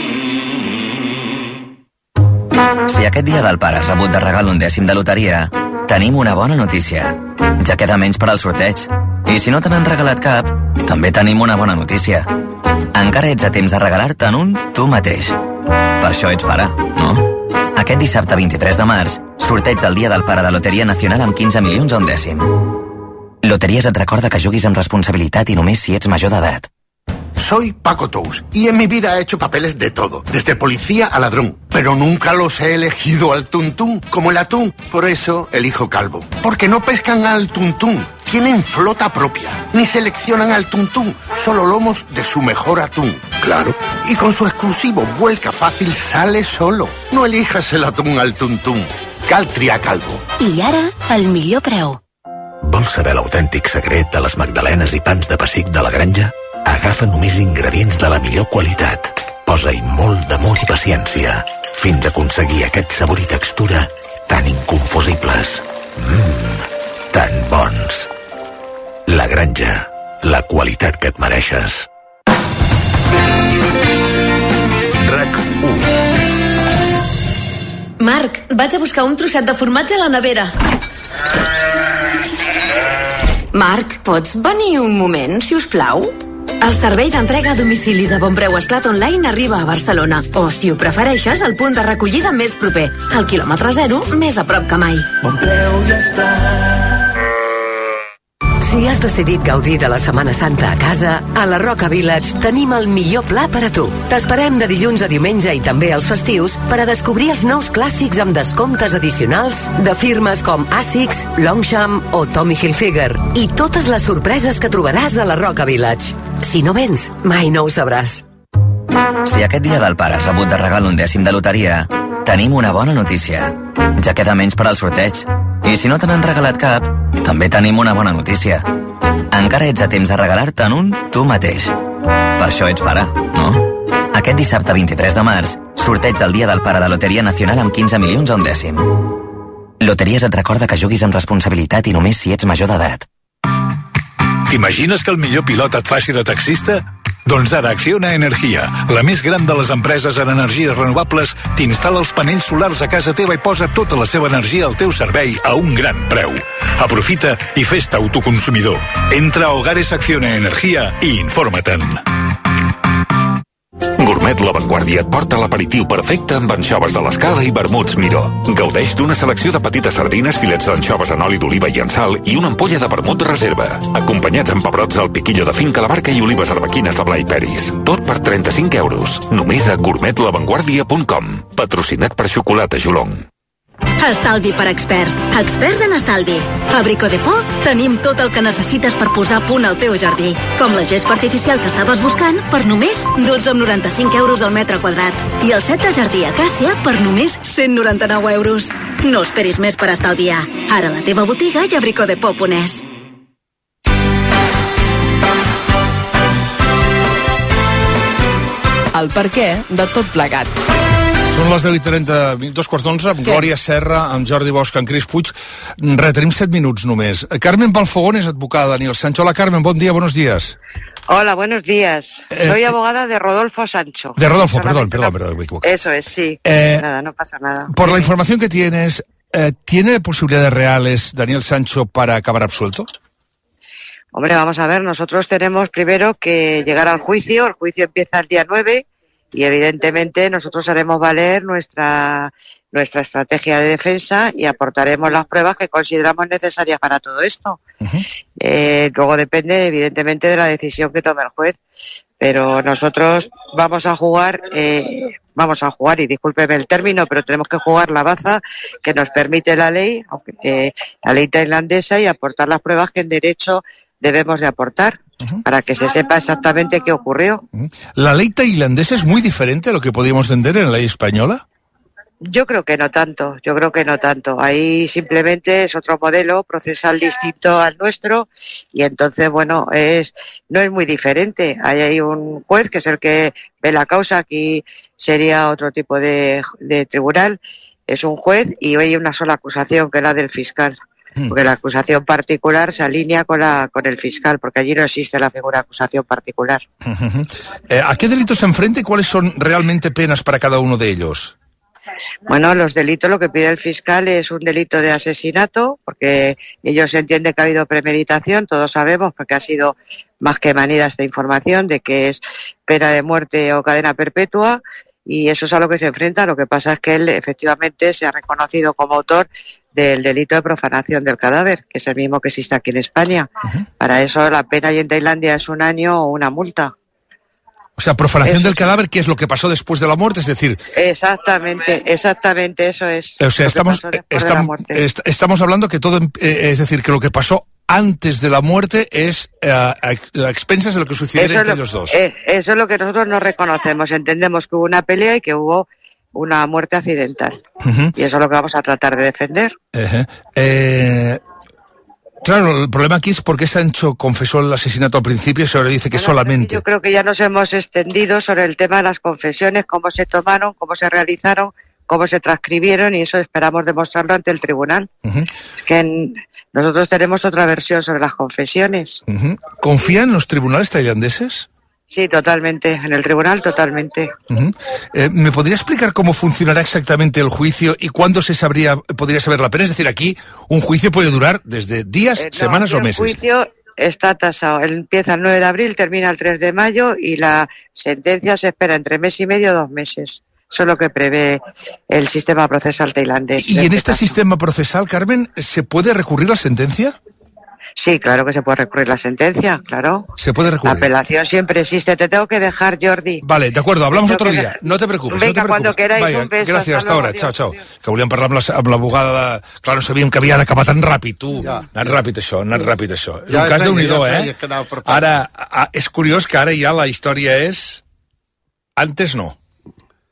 Si aquest dia del pare has rebut de regal un dècim de loteria, tenim una bona notícia. Ja queda menys per al sorteig. I si no te n'han regalat cap, també tenim una bona notícia. Encara ets a temps de regalar-te'n un tu mateix. Per això ets pare, no? Aquest dissabte vint-i-tres de març, sorteig del Dia del Pare de Loteria Nacional amb quinze milions a un dècim. Loteries et recorda que juguis amb responsabilitat i només si ets major d'edat. Soy Paco Tous y en mi vida he hecho papeles de todo, desde policía a ladrón, pero nunca los he elegido al tuntún, como el atún. Por eso elijo Calvo, porque no pescan al tuntún, tienen flota propia, ni seleccionan al tuntún, solo lomos de su mejor atún. Claro, y con su exclusivo vuelca fácil sale solo. No elijas el atún al tuntún, cal triar Calvo. I ara, el millor preu. Vols saber l'autèntic secret de les magdalenes i pans de pessic de la granja? Agafa només ingredients de la millor qualitat. Posa-hi molt d'amor i paciència, fins a aconseguir aquest sabor i textura tan inconfusibles. Mmm, tan bons. La granja, la qualitat que et mereixes. RAC u. Marc, vaig a buscar un trosset de formatge a la nevera. Marc, pots venir un moment, si us plau? El servei d'entrega a domicili de Bon Preu Esclat Online arriba a Barcelona. O, si ho prefereixes, el punt de recollida més proper. Al quilòmetre zero, més a prop que mai. Bon Preu i Esclat. Si has decidit gaudir de la Setmana Santa a casa, a la Roca Village tenim el millor pla per a tu. T'esperem de dilluns a diumenge i també els festius per a descobrir els nous clàssics amb descomptes addicionals de firmes com Asics, Longchamp o Tommy Hilfiger i totes les sorpreses que trobaràs a la Roca Village. Si no vens, mai no ho sabràs. Si aquest dia del pare has rebut de regal un dècim de loteria, tenim una bona notícia. Ja queda menys per al sorteig. I si no te n'han regalat cap, també tenim una bona notícia. Encara ets a temps de regalar-te'n un tu mateix. Per això ets pare, no? Aquest dissabte vint-i-tres de març, Sorteig del dia del pare de Loteria Nacional amb quinze milions a un dècim. Loteries et recorda que juguis amb responsabilitat i només si ets major d'edat. T'imagines que el millor pilot et faci de taxista? Doncs ara Acciona Energia, la més gran de les empreses en energies renovables, t'instal·la els panells solars a casa teva i posa tota la seva energia al teu servei a un gran preu. Aprofita i fes-te autoconsumidor. Entra a Hogares Acciona Energia i informa-te'n. Gourmet La Vanguardia et porta l'aperitiu perfecte amb anxoves de l'Escala i vermuts Miró. Gaudeix d'una selecció de petites sardines, filets d'anxoves en oli d'oliva i en sal i una ampolla de vermut reserva. Acompanyats amb pebrots del piquillo de finca La Barca i olives arbequines de Blai Peris. Tot per trenta-cinc euros. Només a gourmet la vanguardia punt com. Patrocinat per Xocolata Jolong. Estalvi per experts. Experts en estalvi. A Brico de Por tenim tot el que necessites per posar a punt al teu jardí. Com la gespa artificial que estaves buscant per només dotze coma noranta-cinc euros al metre quadrat. I el set de jardí Acàcia per només cent noranta-nou euros. No esperis més per estalviar. Ara a la teva botiga i a bricodepor punt es. El per què de tot plegat. Són les deu i trenta, dos quarts d'onze, amb Glòria Serra, amb Jordi Bosch, amb Cris Puig. Re, tenim set minuts només. Carmen Balfogón és advocada de Daniel Sancho. Hola, Carmen, bon dia, buenos días. Hola, buenos días. Eh, Soy abogada de Rodolfo Sancho. De Rodolfo, perdón, perdón, perdón, me equivoqué. Eso es, sí. Eh, nada, no pasa nada. Por la información que tienes, eh, ¿tiene posibilidades reales Daniel Sancho para acabar absuelto? Hombre, vamos a ver, nosotros tenemos primero que llegar al juicio. El juicio empieza el día nueve. Y evidentemente nosotros haremos valer nuestra nuestra estrategia de defensa y aportaremos las pruebas que consideramos necesarias para todo esto. Uh-huh. Eh, luego depende evidentemente de la decisión que tome el juez, pero nosotros vamos a jugar, eh, vamos a jugar, y discúlpeme el término, pero tenemos que jugar la baza que nos permite la ley, aunque, eh, la ley tailandesa, y aportar las pruebas que en derecho debemos de aportar. Uh-huh. Para que se sepa exactamente qué ocurrió. Uh-huh. ¿La ley tailandesa es muy diferente a lo que podíamos entender en la ley española? Yo creo que no tanto, yo creo que no tanto. Ahí simplemente es otro modelo procesal distinto al nuestro y entonces, bueno, es no es muy diferente. Ahí hay un juez que es el que ve la causa, aquí sería otro tipo de, de tribunal. Es un juez y hoy hay una sola acusación, que es la del fiscal. Porque la acusación particular se alinea con la con el fiscal, porque allí no existe la figura de acusación particular. Uh-huh. eh, ¿A qué delitos se enfrenta y cuáles son realmente penas para cada uno de ellos? Bueno, los delitos, lo que pide el fiscal es un delito de asesinato, porque ellos entienden que ha habido premeditación, todos sabemos, porque ha sido más que manida esta información, de que es pena de muerte o cadena perpetua, y eso es a lo que se enfrenta. Lo que pasa es que él efectivamente se ha reconocido como autor del delito de profanación del cadáver, que es el mismo que existe aquí en España. Uh-huh. Para eso la pena ahí en Tailandia es un año o una multa. O sea, profanación eso del cadáver, ¿qué es lo que pasó después de la muerte? Es decir... Exactamente, exactamente, eso es. O sea, estamos, estamos, est- estamos hablando que todo, eh, es decir, que lo que pasó antes de la muerte es eh, a, a expensas de lo que sucediera entre los dos. Eh, eso es lo que nosotros no reconocemos. Entendemos que hubo una pelea y que hubo una muerte accidental. Uh-huh. Y eso es lo que vamos a tratar de defender. Uh-huh. Eh... Claro, el problema aquí es por qué Sancho confesó el asesinato al principio y ahora dice que bueno, solamente... Yo creo que ya nos hemos extendido sobre el tema de las confesiones, cómo se tomaron, cómo se realizaron, cómo se transcribieron, y eso esperamos demostrarlo ante el tribunal. Uh-huh. Es que en... nosotros tenemos otra versión sobre las confesiones. Uh-huh. ¿Confían en los tribunales tailandeses? Sí, totalmente. En el tribunal, totalmente. Uh-huh. Eh, ¿Me podría explicar cómo funcionará exactamente el juicio y cuándo se sabría, podría saber la pena? Es decir, aquí un juicio puede durar desde días, eh, no, semanas o meses. El juicio está tasado. Empieza el nueve de abril, termina el tres de mayo y la sentencia se espera entre mes y medio o dos meses. Eso es lo que prevé el sistema procesal tailandés. ¿Y en este caso. sistema procesal, Carmen, se puede recurrir la sentencia? Sí, claro que se puede recurrir la sentencia, claro. Se puede recurrir. La apelación siempre existe. Te tengo que dejar, Jordi. Vale, de acuerdo, hablamos otro día. De... No te preocupes, Venga, no te preocupes. Cuando queráis, Vaja, un beso. Gràcies, hasta ahora. Ciao, ciao. Que volíem parlar amb la, amb l'abogada de... Clar, no sabíem que havia d'acabar tan ràpid, tu. Ja, anat ja. ràpid això, anat ràpid això. És ja, un cas déu-n'hi-do, ja eh? Ara, és curiós que ara ja la història és... Antes no.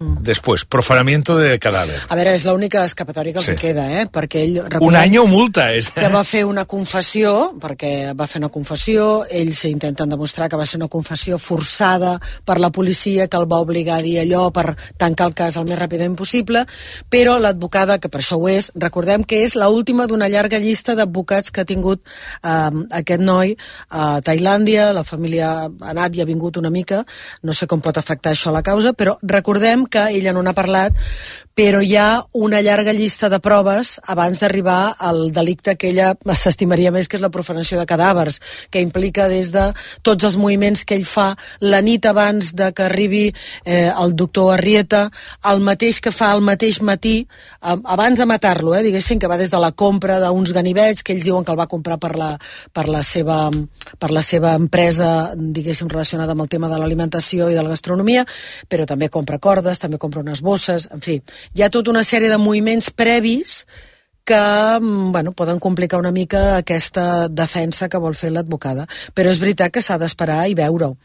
Después, profanamiento de cadáver. A veure, és l'única escapatòria que els Sí. queda, eh? Perquè ell... Un any o multa, és. Que va fer una confessió, perquè va fer una confessió, ells intenten demostrar que va ser una confessió forçada per la policia, que el va obligar a dir allò per tancar el cas el més ràpidament possible, però l'advocada, que per això ho és, recordem que és l'última d'una llarga llista d'advocats que ha tingut eh, aquest noi a Tailàndia, la família ha anat i ha vingut una mica, no sé com pot afectar això a la causa, però recordem que ella no n'ha parlat, però hi ha una llarga llista de proves abans d'arribar al delicte que ella s'estimaria més, que és la profanació de cadàvers, que implica des de tots els moviments que ell fa la nit abans de que arribi eh, el doctor Arrieta, el mateix que fa el mateix matí, eh, abans de matar-lo, eh, diguéssim, que va des de la compra d'uns ganivets, que ells diuen que el va comprar per la, per la, seva, per la seva empresa, diguéssim, relacionada amb el tema de l'alimentació i de la gastronomia, però també compra cordes, també compra unes bosses, en fi, hi ha tota una sèrie de moviments previs que, bueno, poden complicar una mica aquesta defensa que vol fer l'advocada. Però és veritat que s'ha d'esperar i veure-ho.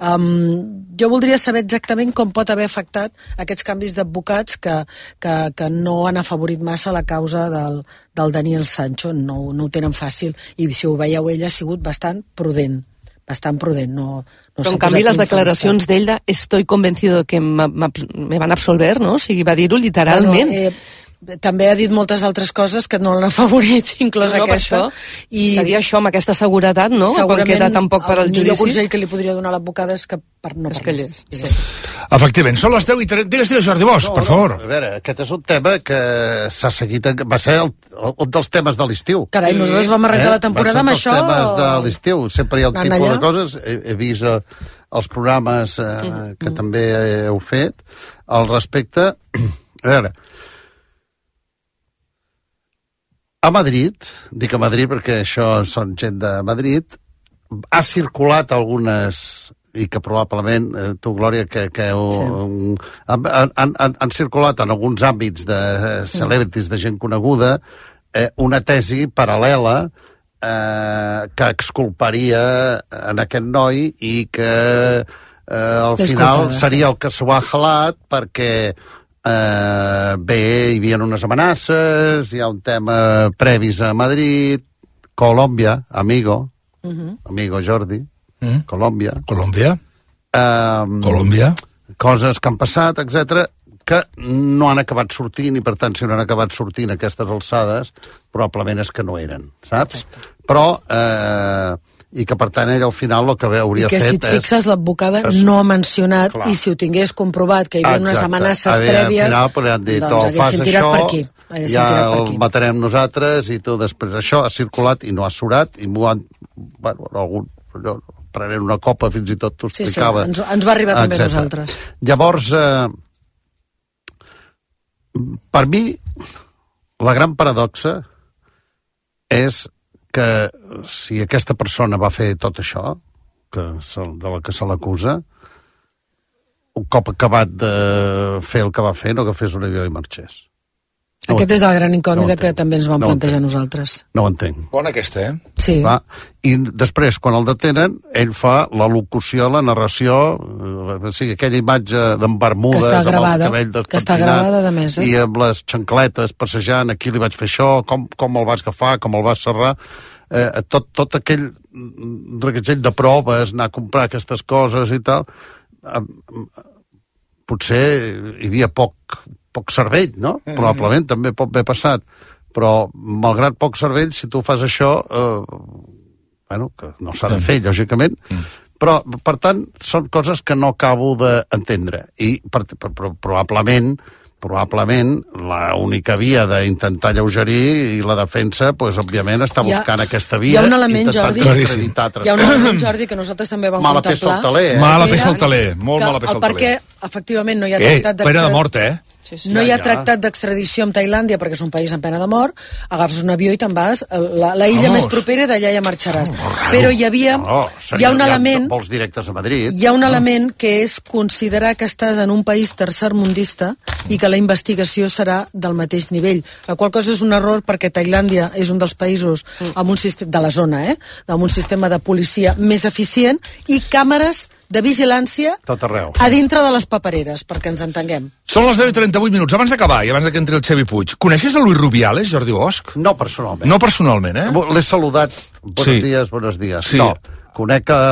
Um, jo voldria saber exactament com pot haver afectat aquests canvis d'advocats que, que, que no han afavorit massa la causa del, del Daniel Sancho. No, no ho tenen fàcil, i si ho veieu, ell ha sigut bastant prudent. bastant prudent, no, no Però en canvi les declaracions d'ell de estoy convencido de que me van absolver, no? O sigui, va dir-ho literalment. Bueno, eh, també ha dit moltes altres coses que no l'han afavorit, inclús no, aquesta. I que dir això amb aquesta seguretat, no? Quan queda tan poc per al judici. El millor consell que li podria donar l'advocada és que per no parlar. Sí. Efectivament, són les deu i trenta. Digues-hi, Jordi Bosch, no, per favor. No, a veure, aquest és un tema que s'ha seguit, va ser el, un dels temes de l'estiu. Carai, nosaltres vam arrencar eh? la temporada amb això. Va ser un dels temes de l'estiu. Sempre hi ha un tipus allà. de coses. He, he vist eh, els programes eh, mm. que mm. també heu fet al respecte. A veure, a Madrid, dic a Madrid perquè això són gent de Madrid, ha circulat algunes, i que probablement, eh, tu, Glòria, que, que heu, sí. han, han, han, han circulat en alguns àmbits de celebrities, de gent coneguda, eh, una tesi paral·lela eh, que exculparia en aquest noi i que eh, al final seria el que s'ho ha jalat perquè eh, bé, hi havia unes amenaces, hi ha un tema previs a Madrid, Colòmbia, amigo, uh-huh. amigo Jordi, Mm. Colòmbia. Colòmbia. Um, Colòmbia. Coses que han passat, etcètera, que no han acabat sortint, i per tant, si no han acabat sortint aquestes alçades, probablement és que no eren, saps? Exacte. Però, eh, i que per tant ell al final el que hauria fet és... I que si et fixes, l'advocada és... no ha mencionat, clar. I si ho tingués comprovat, que hi havia unes amenaces Havia, prèvies, al final, però han dit, doncs haguessin tirat això, per aquí. Ja el matarem nosaltres, i tu després això ha circulat i no ha surat, i m'ho han... Bueno, algun... Allò, prenent una copa, fins i tot t'ho explicava. Sí, sí, ens, ens va arribar també a nosaltres. Llavors, eh, per mi, la gran paradoxa és que si aquesta persona va fer tot això, que se, de la que se l'acusa, un cop acabat de fer el que va fer, no que fes un avió i marxés. No Aquest és la gran incògnita no que també ens vam no plantejar nosaltres. No ho entenc. Bona aquesta, eh? Sí. Va? I després, quan el detenen, ell fa la locució, la narració, o sigui, aquella imatge d'en Bermudes, amb el cabell despentinat, que està gravada, de més, eh? I amb les xancletes passejant, aquí li vaig fer això, com, com el vas agafar, com el vas serrar, eh, tot, tot aquell reguitzell de proves, anar a comprar aquestes coses i tal, eh, potser hi havia poc poc cervell, no? Mm-hmm. Probablement també pot haver passat, però malgrat poc cervell, si tu fas això, eh, bueno, que no s'ha de fer, mm. lògicament, mm. però, per tant, són coses que no acabo d'entendre. I per, per, per, probablement, probablement, la única via d'intentar lleugerir i la defensa, pues, òbviament, està buscant ha, aquesta via. Hi ha un element, Jordi, hi ha un element, Jordi, que nosaltres també vam mala contemplar. Mala peça al taler, eh? Mala peça al taler, molt mala peça al taler. Perquè, efectivament, no hi ha Què? tractat d'extradició. Pena de mort, eh? Sí, sí. No hi ha tractat d'extradició amb Tailàndia perquè és un país amb pena de mort, agafes un avió i te'n vas, la, la illa Vamos. més propera d'allà ja marxaràs. Oh, però hi havia no, hi ha un element vols directes a Madrid. Hi ha un element que és considerar que estàs en un país tercermundista i que la investigació serà del mateix nivell, la qual cosa és un error perquè Tailàndia és un dels països amb un sistema de la zona, eh, amb un sistema de policia més eficient i càmeres de vigilància tot arreu. A dintre de les papereres, perquè ens entenguem. Són les deu i trenta-vuit minuts. Abans d'acabar i abans que entri el Xavi Puig, coneixes a Luis Rubiales, Jordi Bosch? No personalment. No personalment, eh? L'he saludat. Buenos sí. dies, buenos dies. Sí. No, conec que...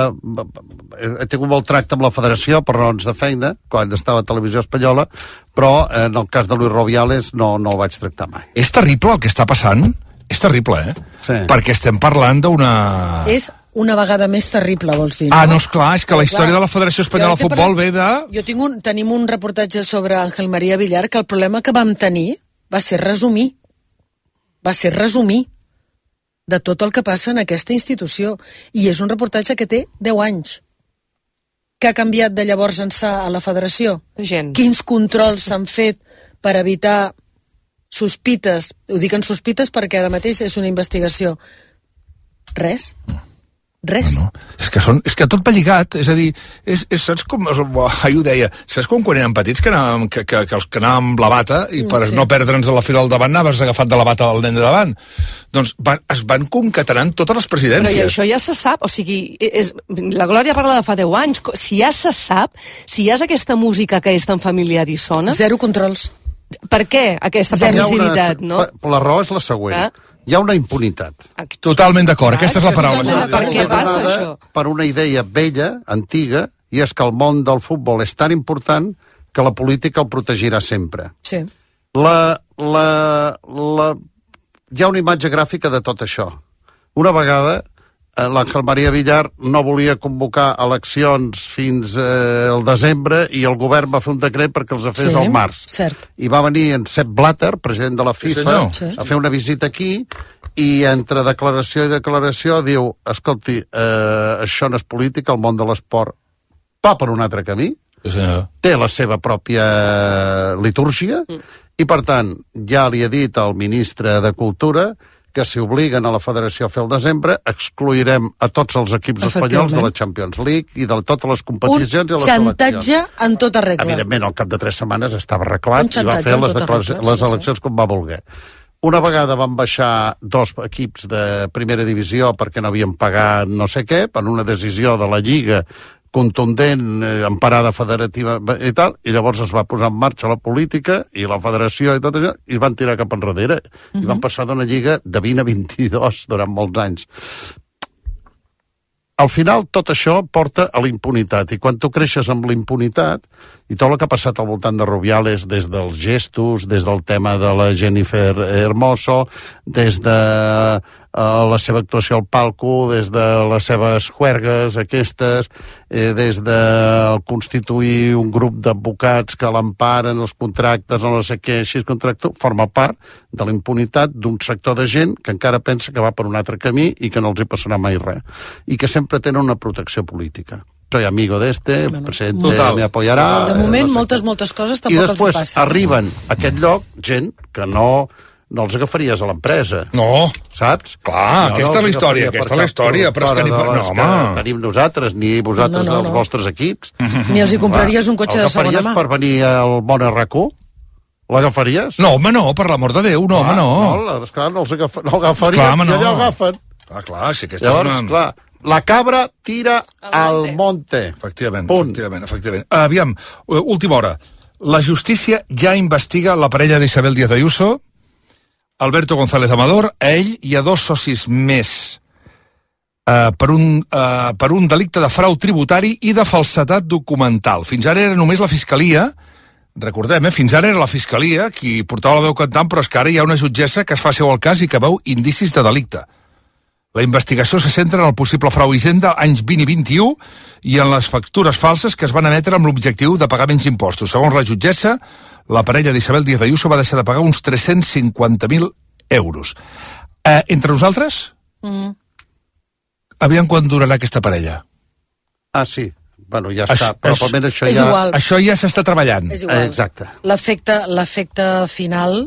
He tingut molt tracte amb la federació per raons de feina, quan estava a Televisió Espanyola, però en el cas de Luis Rubiales no, no el vaig tractar mai. És terrible el que està passant? És terrible, eh? Sí. Perquè estem parlant d'una... És una vegada més terrible, vols dir, no? Ah, no, esclar, és que la història de la Federació Espanyola de Futbol ve de... Jo tinc un, tenim un reportatge sobre Ángel María Villar que el problema que vam tenir va ser resumir. Va ser resumir de tot el que passa en aquesta institució. I és un reportatge que té deu anys. Què ha canviat de llavors ençà a la Federació? Gent. Quins controls s'han fet per evitar sospites? Ho dic en sospites perquè ara mateix és una investigació. Res. Res. No, no. És, que són, és que tot va lligat, és a dir, és, és, saps com, ahir ho deia, saps com quan érem petits que anàvem, que, que, que, que anàvem amb la bata i per sí. no perdre'ns a la fila al davant anaves agafat de la bata del nen de davant? Doncs van, es van concatenant totes les presidències. Però això ja se sap, o sigui, és, la Glòria parla de fa deu anys, si ja se sap, si hi ha aquesta música que és tan familiar i sona... Zero controls. Per què aquesta permissivitat, no? La raó és la següent. Eh? Hi ha una impunitat. Totalment d'acord, aquesta és la paraula. Per què passa això? Per una idea vella, antiga, i és que el món del futbol és tan important que la política el protegirà sempre. Sí. La, la, la... Hi ha una imatge gràfica de tot això. Una vegada, l'Àngel María Villar no volia convocar eleccions fins eh, al desembre i el govern va fer un decret perquè els fes sí, al març. Cert. I va venir en Sepp Blatter, president de la FIFA, sí, a fer una visita aquí i entre declaració i declaració diu, escolti, eh, això no és política, el món de l'esport va per un altre camí, sí, té la seva pròpia litúrgia mm. i per tant ja li ha dit al ministre de Cultura que si obliguen a la federació a fer el desembre, excluirem a tots els equips espanyols de la Champions League i de totes les competicions un i les seleccions. Un xantatge en tota regla. Evidentment, al cap de tres setmanes estava arreglat i va fer les, regla, les eleccions sí, sí. com va voler. Una vegada van baixar dos equips de primera divisió perquè no havien pagat no sé què, per una decisió de la Lliga contundent, eh, emparada federativa i tal, i llavors es va posar en marxa la política i la federació i tot això, i van tirar cap enrere. Uh-huh. I van passar d'una lliga de vint a vint-i-dos durant molts anys. Al final, tot això porta a la impunitat, i quan tu creixes amb la impunitat, i tot el que ha passat al voltant de Rubiales, des dels gestos, des del tema de la Jennifer Hermoso, des de Uh, la seva actuació al palco, des de les seves juergues aquestes, eh, des de constituir un grup d'advocats que l'emparen els contractes o no sé què, així contracte, forma part de la impunitat d'un sector de gent que encara pensa que va per un altre camí i que no els hi passarà mai res. I que sempre tenen una protecció política. Soy amigo de este, el presidente Total. me apoyarà... De moment, no sé moltes, què. moltes coses tampoc els passen. I després arriben a aquest lloc gent que no... no els agafaries a l'empresa. No. Saps? Clar, no, aquesta no és la història, aquesta és la història, però és que... Ni... No, home. Que tenim nosaltres, ni vosaltres no, no, no. els vostres equips. Ni els hi compraries un cotxe de segona mà. Per venir al Bon R Q? L'agafaries? No, home, no, per l'amor de Déu, no, clar, home, no. No, esclar, no els agafa... no agafarien, clar, home, no. ja l'agafen. Ah, clar, si aquesta Llavors, és una... clar, la cabra tira al monte. monte. Efectivament, Punt. efectivament, efectivament. Aviam, última hora. La justícia ja investiga la parella d'Isabel Díaz Ayuso, Alberto González Amador, a ell i a dos socis més uh, per, un, uh, per un delicte de frau tributari i de falsedat documental. Fins ara era només la Fiscalia, recordem, eh, fins ara era la Fiscalia qui portava la veu cantant, però és que ara hi ha una jutgessa que es fa seu al cas i que veu indicis de delicte. La investigació se centra en el possible frau Hisenda anys vint i vint-i-u i en les factures falses que es van emetre amb l'objectiu de pagar menys impostos. Segons la jutgessa, la parella d'Isabel Díaz Ayuso va deixar de pagar uns tres-cents cinquanta mil euros. Eh, entre nosaltres, mm. aviam quan durarà aquesta parella. Ah, sí. Bueno, ja està. Això, Probablement això és ja... igual. Això ja s'està treballant. És igual. Eh, exacte. L'efecte, l'efecte final...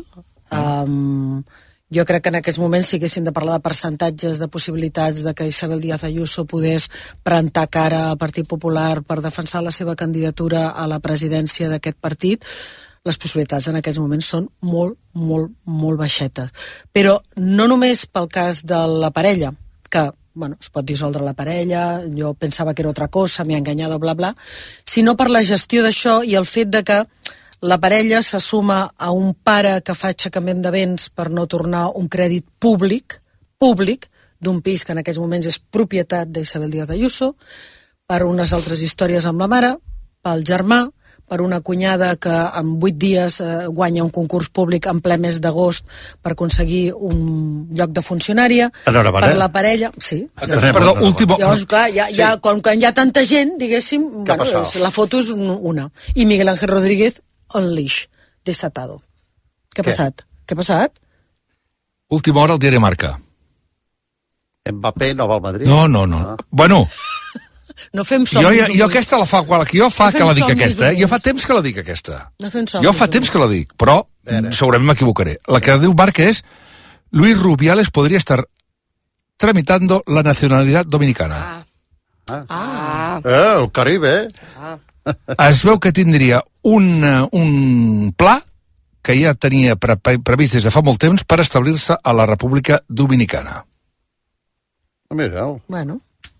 Um, jo crec que en aquests moments, si haguéssim de parlar de percentatges, de possibilitats de que Isabel Díaz Ayuso podés plantar cara al Partit Popular per defensar la seva candidatura a la presidència d'aquest partit, les possibilitats en aquests moments són molt, molt, molt baixetes. Però no només pel cas de la parella, que bueno, es pot dissoldre la parella, jo pensava que era otra cosa, m'he enganyado, bla, bla, sinó per la gestió d'això i el fet de que la parella se suma a un pare que fa aixecament de béns per no tornar un crèdit públic, públic, d'un pis que en aquests moments és propietat d'Isabel Díaz Ayuso, per unes altres històries amb la mare, pel germà, per una cunyada que en vuit dies eh, guanya un concurs públic en ple mes d'agost per aconseguir un lloc de funcionària, per la parella... Sí. Perdó, último... Llavors, clar, ja, ja, quan, quan hi ha tanta gent, diguéssim, bueno, és, la foto és una. I Miguel Ángel Rodríguez, unleash, desatado. Què ha passat? Què ha passat? Última hora al diari Marca. Mbappé no va al Madrid? No, no, no. Ah. Bueno... No fem jo, jo, jo aquesta la fa, jo fa no que la dic aquesta, eh? Jo fa temps que la dic aquesta. No jo fa temps que la dic, però segurament m'equivocaré. La que diu Marca és Luis Rubiales podria estar tramitando la nacionalidad dominicana. Ah. Ah. Eh, el Caribe, eh? Ah. Es veu que tindria un, un pla que ja tenia pre previst des de fa molt temps per establir-se a la República Dominicana. Mira'l. Bueno.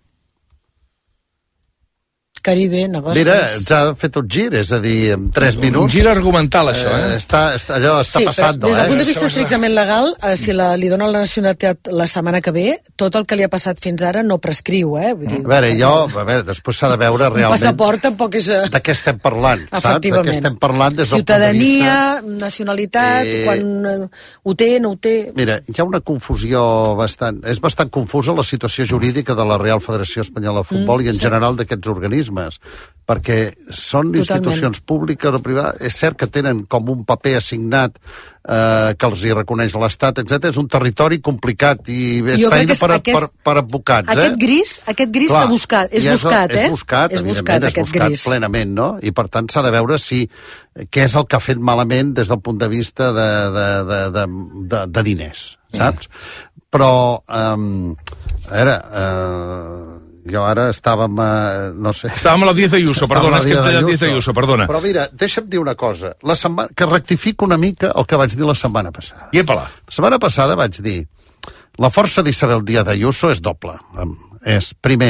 Caribe, negocis... Mira, ens ha fet un gir, és a dir, en tres minuts... Un gir argumental, això, eh? eh està, està, allò està sí, passant, no, eh? Des del punt de vista eh? estrictament legal, eh, si la, li dona la nacionalitat la setmana que ve, tot el que li ha passat fins ara no prescriu, eh? Vull dir, a veure, jo... A veure, després s'ha de veure realment... Un passaport tampoc és... De què estem parlant, saps? De què estem parlant des del ciutadania, punt de vista... nacionalitat, eh... quan eh, ho té, no ho té... Mira, hi ha una confusió bastant... És bastant confusa la situació jurídica de la Real Federació Espanyola de Futbol mm, i en sí. general d'aquests organismes, perquè són Totalment. institucions públiques o privades, és cert que tenen com un paper assignat eh, que els hi reconeix l'Estat, etcètera. És un territori complicat i és jo feina per, aquest, per, per advocats. Aquest eh? gris, aquest gris s'ha buscat, és, és buscat, eh? És buscat, és evidentment, buscat, és buscat gris. plenament, no? I per tant s'ha de veure si què és el que ha fet malament des del punt de vista de, de, de, de, de, de diners, saps? Mm. Però, eh, a veure... Eh, jo ara estàvem a... no sé... Estàvem a la Díaz Ayuso, perdona, és que em Díaz Ayuso, perdona. Però mira, deixa'm dir una cosa, la setmana, que rectifico una mica el que vaig dir la setmana passada. Iepala. La setmana passada vaig dir, la força d'Isabel Díaz Ayuso és doble. És, primer,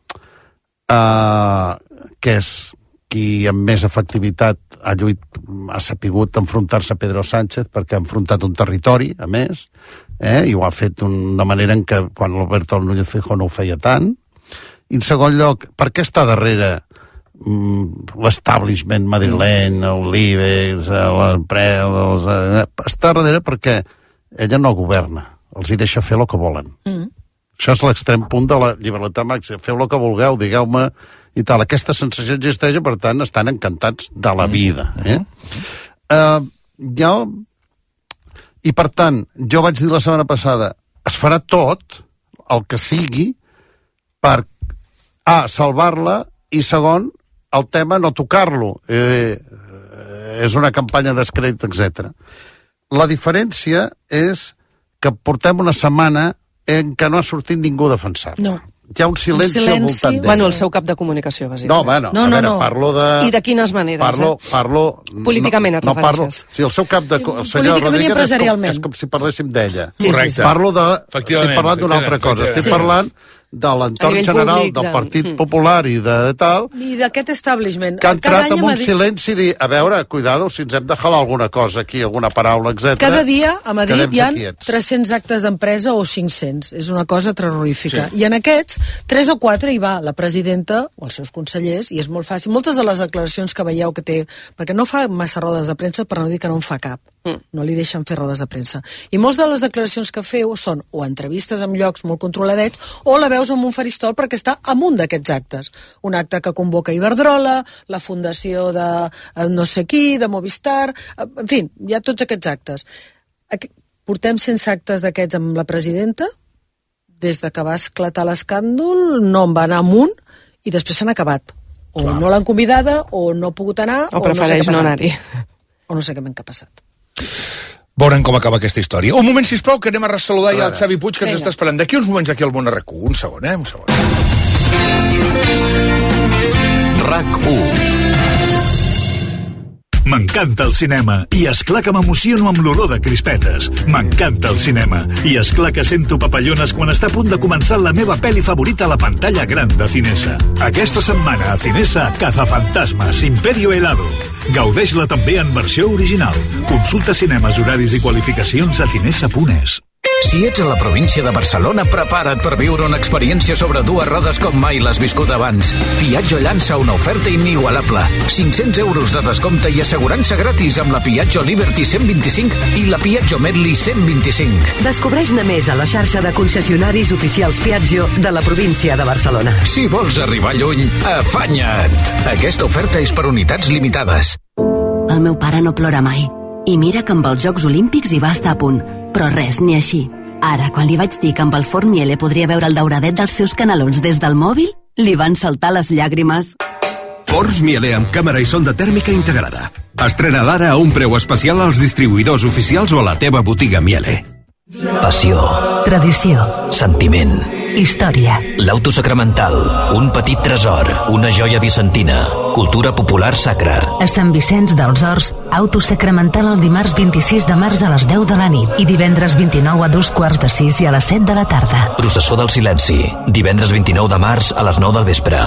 uh, que és qui amb més efectivitat ha lluit, ha sapigut enfrontar-se a Pedro Sánchez, perquè ha enfrontat un territori, a més, eh, i ho ha fet d'una manera en què quan Alberto Núñez Feijóo no ho feia tant. I en segon lloc, per què està darrere mm, l'establishment madrileny, l'Ibex, l'empresa... Està darrere perquè ella no governa, els hi deixa fer el que volen. Mm. Això és l'extrem punt de la llibertat màxima. Feu el que vulgueu, digueu-me, i tal. Aquesta sensació existeix i, per tant, estan encantats de la vida. Eh? Mm. Uh, ja... I, per tant, jo vaig dir la setmana passada, es farà tot el que sigui per A, salvar-la, i segon, el tema no tocar-lo. Eh, és una campanya d'escrèdit, etcètera. La diferència és que portem una setmana en què no ha sortit ningú a defensar-la. No. Hi ha un silenci, un silenci al voltant d'ella. Bueno, el seu cap de comunicació, bàsicament. No, bueno, no, a no, veure, no. parlo de... I de quines maneres, parlo, eh? Parlo... Políticament no, et no parlo, refereixes. sí, el seu cap de... El senyor Políticament i Rodríguez és com, empresarialment. és com si parléssim d'ella. Sí, correcte. sí, sí. Parlo de... Estic parlant d'una altra cosa. Estic Sí. parlant de l'entorn general públic, del de... Partit Popular i de tal, I d'aquest establishment. que ha Cada entrat any amb a un Madrid- silenci i dir, a veure, cuidado, si ens hem de jalar alguna cosa aquí, alguna paraula, etcètera. Cada dia a Madrid quedem hi ha quiets. tres-cents actes d'empresa o cinc-cents. És una cosa terrorífica. Sí. I en aquests, tres o quatre hi va la presidenta o els seus consellers, i és molt fàcil. Moltes de les declaracions que veieu que té... Perquè no fa massa rodes de premsa, per no dir que no en fa cap. Mm. No li deixen fer rodes de premsa. I moltes de les declaracions que feu són o entrevistes en llocs molt controladets o la veus en un faristol perquè està amunt d'aquests actes. Un acte que convoca Iberdrola, la fundació de eh, no sé qui, de Movistar... Eh, en fi, hi ha tots aquests actes. Aquí, portem sense actes d'aquests amb la presidenta, des de que va esclatar l'escàndol, no en va anar amunt i després s'han acabat. O Clar. no l'han convidada, o no ha pogut anar, O o prefereix no sé què ha no passat. anar-hi. O no sé què m'ha passat. Veurem com acaba aquesta història. Un moment, sisplau, que anem a ressaludar ja el Xavi Puig, que ens Vinga. està esperant. D'aquí uns moments aquí al Món R Q. Un segon, eh? Un segon. RAC u. M'encanta el cinema i esclar que m'emociono amb l'olor de crispetes. M'encanta el cinema i esclar que sento papallones quan està a punt de començar la meva pel·li favorita a la pantalla gran de Cinesa. Aquesta setmana a Cinesa, Cazafantasmas, Imperio Helado. Gaudeix-la també en versió original. Consulta cinemes, horaris i qualificacions a cinesa punt es. Si ets a la província de Barcelona, prepara't per viure una experiència sobre dues rodes com mai l'has viscut abans. Piaggio llança una oferta inigualable. cinc-cents euros de descompte i assegurança gratis amb la Piaggio Liberty cent vint-i-cinc i la Piaggio Medley cent vint-i-cinc. Descobreix-ne més a la xarxa de concessionaris oficials Piaggio de la província de Barcelona. Si vols arribar lluny, afanya't! Aquesta oferta és per unitats limitades. El meu pare no plora mai. I mira que amb els Jocs Olímpics hi va estar a punt. Però res, ni així. Ara, quan li vaig dir que amb el forn Miele podria veure el dauradet dels seus canelons des del mòbil, li van saltar les llàgrimes. Forns Miele amb càmera i sonda tèrmica integrada. Estrena d'ara a un preu especial als distribuïdors oficials o a la teva botiga Miele. Passió. Tradició. Sentiment. Història. L'Auto Sacramental. Un petit tresor. Una joia bizantina. Cultura popular sacra. A Sant Vicenç dels Horts, Auto Sacramental el dimarts vint-i-sis de març a les deu de la nit i divendres vint-i-nou a dos quarts de sis i a les set de la tarda. Processó del Silenci. Divendres vint-i-nou de març a les nou del vespre.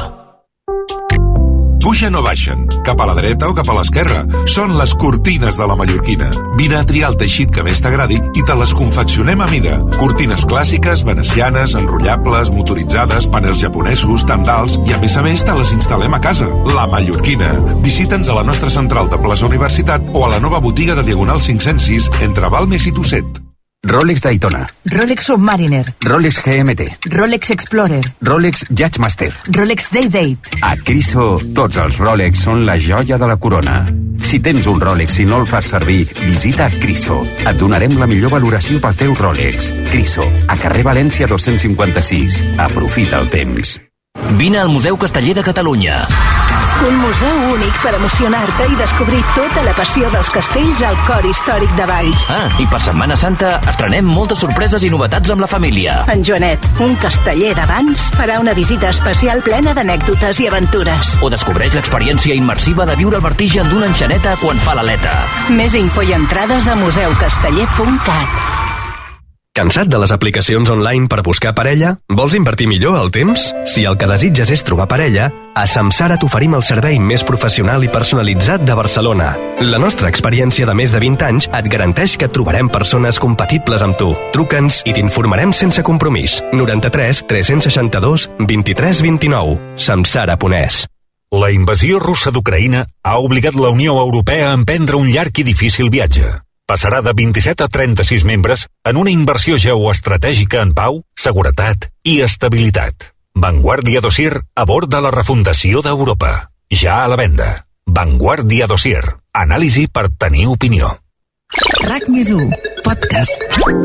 Pugen o baixen, cap a la dreta o cap a l'esquerra. Són les cortines de la mallorquina. Vine a triar el teixit que més t'agradi i te les confeccionem a mida. Cortines clàssiques, venecianes, enrotllables, motoritzades, panels japonesos, tendals i a més a més te les instal·lem a casa. La Mallorquina. Visita'ns a la nostra central de plaça Universitat o a la nova botiga de Diagonal cinc-cents sis entre Balmes i Tusset. Rolex Daytona, Rolex Submariner, Rolex G M T, Rolex Explorer, Rolex Judgemaster, Rolex Day-Date. A Criso, tots els Rolex són la joia de la corona. Si tens un Rolex i no el fas servir, visita Criso. Et donarem la millor valoració pel teu Rolex. Criso, a carrer València dos-cents cinquanta-sis. Aprofita el temps. Vine al Museu Casteller de Catalunya. Un museu únic per emocionar-te i descobrir tota la passió dels castells al cor històric de Valls. Ah, i per Setmana Santa estrenem moltes sorpreses i novetats amb la família. En Joanet, un casteller d'abans, farà una visita especial plena d'anècdotes i aventures. O descobreix l'experiència immersiva de viure el vertigen d'una enxaneta quan fa l'aleta. Més info i entrades a museu casteller punt cat. Cansat de les aplicacions online per buscar parella? Vols invertir millor el temps? Si el que desitges és trobar parella, a Samsara t'oferim el servei més professional i personalitzat de Barcelona. La nostra experiència de més de vint anys et garanteix que et trobarem persones compatibles amb tu. Truca'ns i t'informarem sense compromís. noranta-tres tres-cents seixanta-dos vint-i-tres vint-i-nou. Samsara punt es. La invasió russa d'Ucraïna ha obligat la Unió Europea a emprendre un llarg i difícil viatge. Passarà de vint-i-set a trenta-sis membres en una inversió geoestratègica en pau, seguretat i estabilitat. Vanguardia Dossier a bord de la refundació d'Europa. Ja a la venda. Vanguardia Dossier. Anàlisi per tenir opinió. RAC més u, podcast.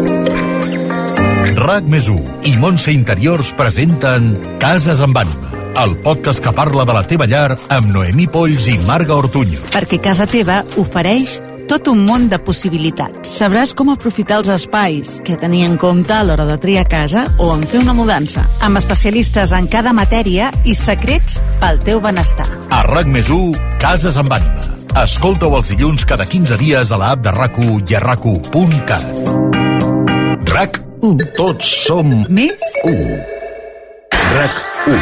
RAC més u i Montse Interiors presenten Cases amb ànima, el podcast que parla de la teva llar amb Noemí Polls i Marga Ortuño. Perquè casa teva ofereix tot un món de possibilitats. Sabràs com aprofitar els espais, què tenir en compte a l'hora de triar casa o en fer una mudança, amb especialistes en cada matèria i secrets pel teu benestar. A RAC més u, Cases amb ànima. Escolta-ho els dilluns cada quinze dies a l'app de RAC u i a RAC u punt cat. RAC u. Tots som més u. RAC u.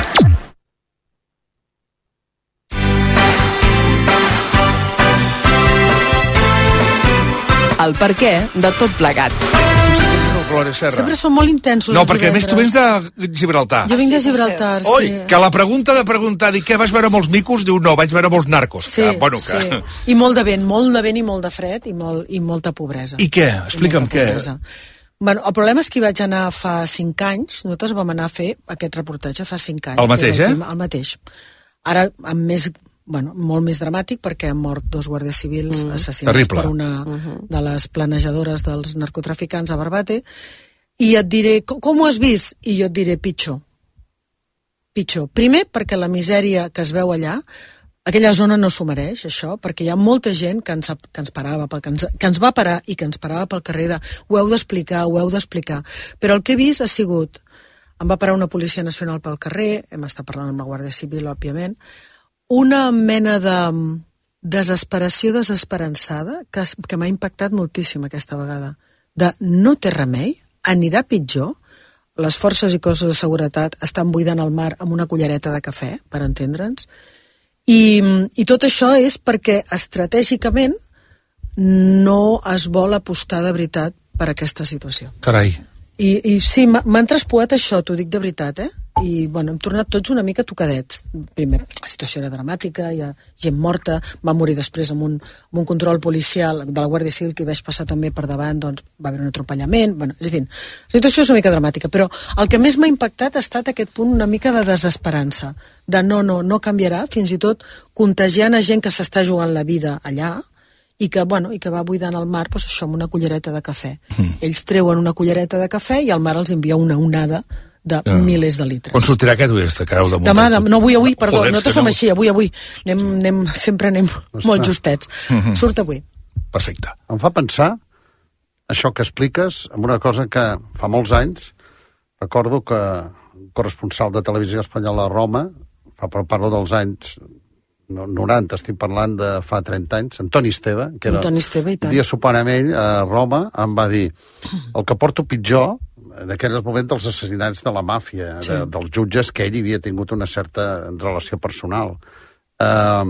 El per què de tot plegat. Glòria Serra. Sempre són molt intensos. No, perquè a més tu vens de Gibraltar. Jo vinc de Gibraltar, sí. Oi, que la pregunta de preguntar, dic, què, vas veure molts micos? Diu, no, vaig veure molts narcos. Sí, que, bueno, que... sí. I molt de vent, molt de vent i molt de fred i, molt, i molta pobresa. I què? Explica'm què. Bueno, el problema és que hi vaig anar fa cinc anys, nosaltres vam anar a fer aquest reportatge fa cinc anys. El mateix, el, eh? El mateix. Ara, amb més... Bueno, molt més dramàtic perquè han mort dos guàrdies civils mm. assassinats Terrible. per una uh-huh. de les planejadores dels narcotraficants a Barbate, i et diré, com, com ho has vist? I jo et diré, pitjor. Pitjor. Primer, perquè la misèria que es veu allà, aquella zona no s'ho mereix, això, perquè hi ha molta gent que ens, que ens parava, que ens, que ens va parar i que ens parava pel carrer de ho heu d'explicar, ho heu d'explicar. Però el que he vist ha sigut, em va parar una policia nacional pel carrer, hem estat parlant amb la Guàrdia Civil, òbviament, una mena de, desesperació desesperançada que, que m'ha impactat moltíssim aquesta vegada. De no té remei, anirà pitjor, les forces i cossos de seguretat estan buidant el mar amb una cullereta de cafè, per entendre'ns, i, i tot això és perquè estratègicament no es vol apostar de veritat per aquesta situació. Carai. I, i sí, m'han traspuat això, t'ho dic de veritat, eh? I, bueno, hem tornat tots una mica tocadets. Primer, la situació era dramàtica, hi ha gent morta, va morir després amb un, amb un control policial de la Guàrdia Civil que hi vaig passar també per davant, doncs va haver un atropellament, bueno, és a dir, la situació és una mica dramàtica, però el que més m'ha impactat ha estat aquest punt una mica de desesperança, de no, no, no canviarà, fins i tot contagiant a gent que s'està jugant la vida allà, i que, bueno, i que va buidant el mar, doncs això, amb una cullereta de cafè. Mm. Ells treuen una cullereta de cafè i el mar els envia una onada de ja. milers de litres. On sortirà aquest avui? Damunt demà, demà, no avui, avui, perdó, Joder, nosaltres som no... així, avui, avui. Anem, anem, sempre anem Ostres. molt justets. Mm-hmm. Surt avui. Perfecte. Em fa pensar, això que expliques, en una cosa que fa molts anys, recordo que un corresponsal de Televisió Espanyola a Roma, fa per parlo dels anys noranta, estic parlant de fa trenta anys, Antoni Esteve, que era Antoni Esteve, un dia sopant amb ell a Roma, em va dir el que porto pitjor en aquells moments dels assassinats de la màfia, sí. de, dels jutges, que ell havia tingut una certa relació personal. Uh,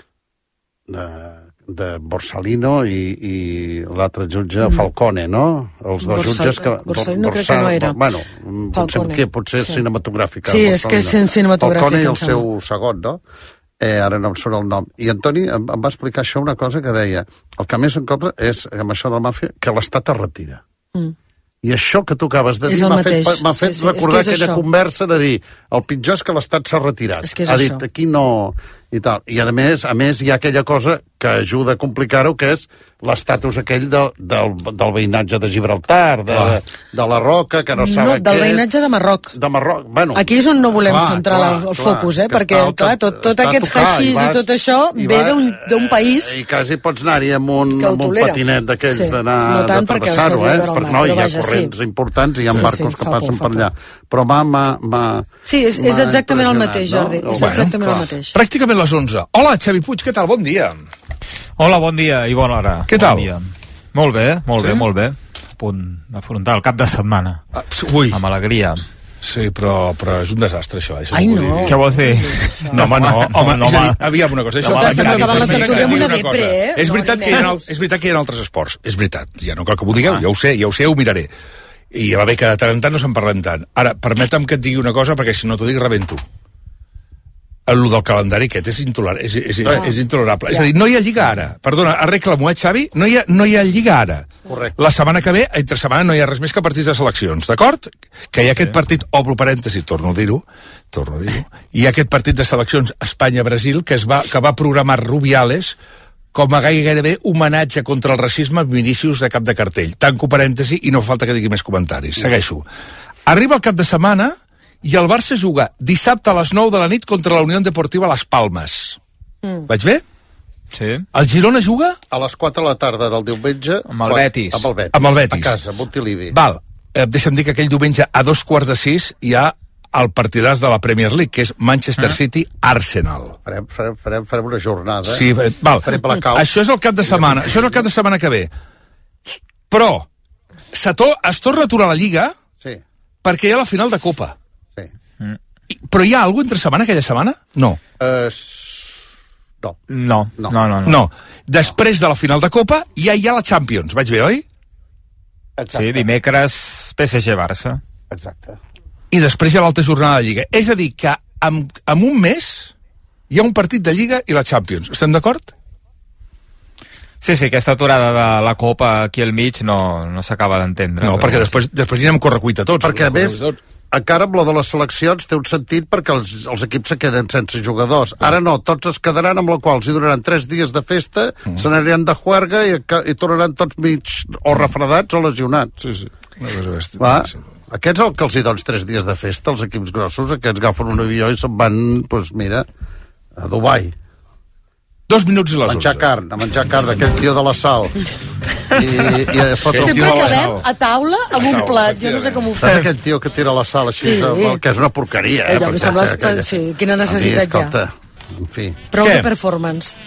de, de Borsalino i, i l'altre jutge, mm. Falcone, no? Els dos Borsal, jutges que... Borsalino crec que no era. Bueno, potser, que, potser sí. cinematogràfica. Sí, és que és cinematogràfica. Falcone i el seu segon, no? Eh, ara no em surt el nom. I Antoni em, em va explicar això, una cosa que deia, el que més em compra és, amb això de la màfia, que l'Estat es retira. Mm. I això que tu acabes de dir m'ha fet, m'ha fet sí, sí. recordar és que és aquella això. conversa de dir el pitjor és que l'Estat s'ha retirat. És que és ha això. dit, aquí no... I, tal. I a més, a més hi ha aquella cosa que ajuda a complicar-ho, que és l'estatus aquell de, del, del veïnatge de Gibraltar, de, oh. de la Roca, que no saben no, del veïnatge de Marroc. De Marroc, bueno. Aquí és on no volem clar, centrar clar, el clar, focus, eh? Perquè, està, clar, tot, tot aquest haixís i, i tot això i ve d'un país... I quasi pots anar-hi amb un, amb un patinet d'aquells sí. d'anar no tant de travessar-ho, eh? Perquè no, hi ha corrents sí. importants i hi ha sí, barcos sí, que passen por, per allà. Però va, va... Sí, és, és exactament el mateix, Jordi. És exactament el mateix. Pràcticament les onze. Hola, Xavi Puig, què tal? Bon dia. Hola, bon dia i bona hora. Què tal? Bon dia. Molt bé, molt sí? bé, molt bé. A punt d'afrontar el cap de setmana. Ah, ui. Amb alegria. Sí, però, però és un desastre, això. això Ai, no. Què vols dir? No, home, no. Home, no, home. Aviam una cosa. Això, estem acabant la tertúlia amb una depre, eh? És veritat, que hi ha, és veritat que hi ha altres esports. És veritat. Ja no cal que m'ho digueu, ja ho sé, ja ho sé, ho miraré. I ja va bé que de tant en tant no se'n parlem tant. Ara, permetem que et digui una cosa, perquè si no t'ho dic, rebento. El del calendari aquest és intolerable. És, és, és, és intolerable. Ja. És a dir, no hi ha lliga ara. Perdona, arregla-m'ho, eh, Xavi? No hi ha, no hi ha lliga ara. Correcte. La setmana que ve, entre setmana, no hi ha res més que partits de seleccions, d'acord? Que hi ha aquest partit, obro parèntesi, torno a dir-ho, torno a dir-ho, hi ha aquest partit de seleccions Espanya-Brasil que, es va, que va programar Rubiales com a gairebé homenatge contra el racisme amb Vinícius de cap de cartell. Tanco parèntesi i no falta que digui més comentaris. Segueixo. Arriba el cap de setmana i el Barça juga dissabte a les nou de la nit contra la Unió Deportiva Las Palmes. Mm. Vaig bé? Sí. El Girona juga? A les quatre de la tarda del diumenge... Amb el Betis. Amb el Betis. Amb el Betis. A casa, a Montilivi. Val. Eh, deixa'm dir que aquell diumenge a dos quarts de sis hi ha el partidàs de la Premier League, que és Manchester ah. City-Arsenal. Farem, farem, farem, farem una jornada. Sí, val. Farem blackout. Això és el cap de setmana. Això és el cap de setmana que ve. Però Sató es torna a aturar la Lliga sí. perquè hi ha la final de Copa. Sí. Mm. I, però hi ha alguna cosa entre setmana, aquella setmana? No. Uh, no. No. No. No, no, no. No. Després de la final de Copa ja hi ha la Champions. Vaig bé, oi? Exacte. Sí, dimecres P S G-Barça. Exacte. I després hi ha l'altra jornada de Lliga. És a dir, que en, en un mes hi ha un partit de Lliga i la Champions. Estem d'acord? Sí, sí, aquesta aturada de la Copa aquí al mig no, no s'acaba d'entendre. No, perquè després, després hi anem correcuita tots. Perquè, a més, encara amb la de les seleccions té un sentit perquè els, els equips se queden sense jugadors. Ah. Ara no, tots es quedaran, amb la qual els hi donaran tres dies de festa, mm. se n'aniran de juerga i, i tornaran tots mig o refredats o lesionats. Sí, sí. Va? Aquests el que els hi dones tres dies de festa, els equips grossos, aquests agafen un avió i se'n van, doncs pues mira, a Dubai. Dos minuts i les menjar onze. Carn, a menjar carn d'aquell tio de la sal. I, i fot el sempre acabem a taula amb un plat, jo no sé com ho fem. Saps aquell tio que tira la sal així, sí. que és una porqueria. Eh? Allò, perquè, sembla, que, sí, quina necessitat dir, escolta, ja. En fi. Prou de performance.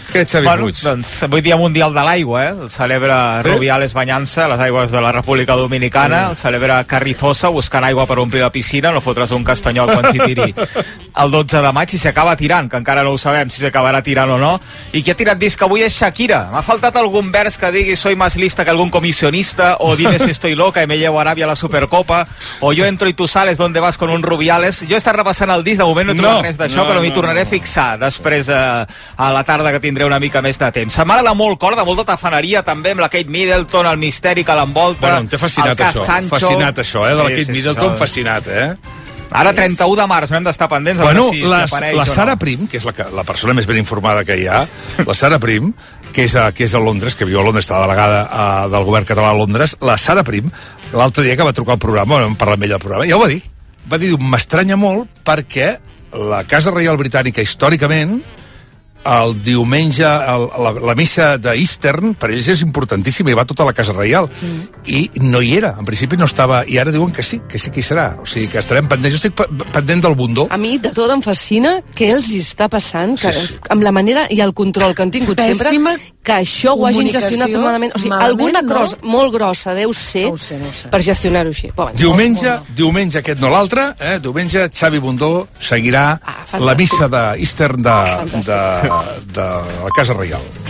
Què, Xavi bueno, Puig? Doncs avui dia mundial de l'aigua, eh? El celebra Eh? Rubiales banyant-se a les aigües de la República Dominicana, Mm. el celebra Carrizosa buscant aigua per omplir la piscina, no fotràs un castanyol quan s'hi tiri el dotze de maig, si s'acaba tirant, que encara no ho sabem si s'acabarà tirant o no. I qui ha tirat disc avui és Shakira. M'ha faltat algun vers que digui soy más lista que algún comisionista, o dime si estoy loca y me llevo a Arabia a la Supercopa, o yo entro y tú sales donde vas con un Rubiales. Jo he estat repassant el disc, de moment no he trobat No, res d'això, no, però m'hi no, tornaré no. a fixar després a, a la tarda, que tindré una mica més de temps. Setmana de molt cor, de molta tafaneria també, amb la Kate Middleton, el misteri que l'envolta, Bueno, em té fascinat el cas això, Sancho. fascinat això, eh, de la Sí, Kate sí, Middleton, això. fascinat, eh? Ara, trenta-u de març, no hem d'estar pendents a Bueno, veure si, la, si apareix la o no. Sara Prim, que és la, que- la persona més ben informada que hi ha, la Sara Prim, que és a, que és a Londres, que viu a Londres, està delegada a, del govern català a Londres, la Sara Prim, l'altre dia que va trucar al programa, bueno, vam parlar amb ella del programa, ja ho va dir, va dir, m'estranya molt perquè la Casa Reial Britànica, històricament, el diumenge, el, la, la missa d'Eastern, per ells és importantíssima, i va tota la Casa Reial, mm. i no hi era, en principi no estava, i ara diuen que sí, que sí que hi serà, o sigui, que estarem pendents. Jo estic pe- pendent del bundó. A mi, de tot, em fascina què els hi està passant, que, Sí, sí. amb la manera i el control que han tingut Pèssima sempre, que això ho hagin comunicació, gestionat malament. O sigui, malament, alguna no? cosa molt grossa deu ser, No ho sé, no ho sé. per gestionar-ho així. Però, bueno, Diumenge, diumenge aquest no l'altre, eh? diumenge Xavi Bundó seguirà fantàstic. la missa d'Eastern de, de, de la Casa Reial.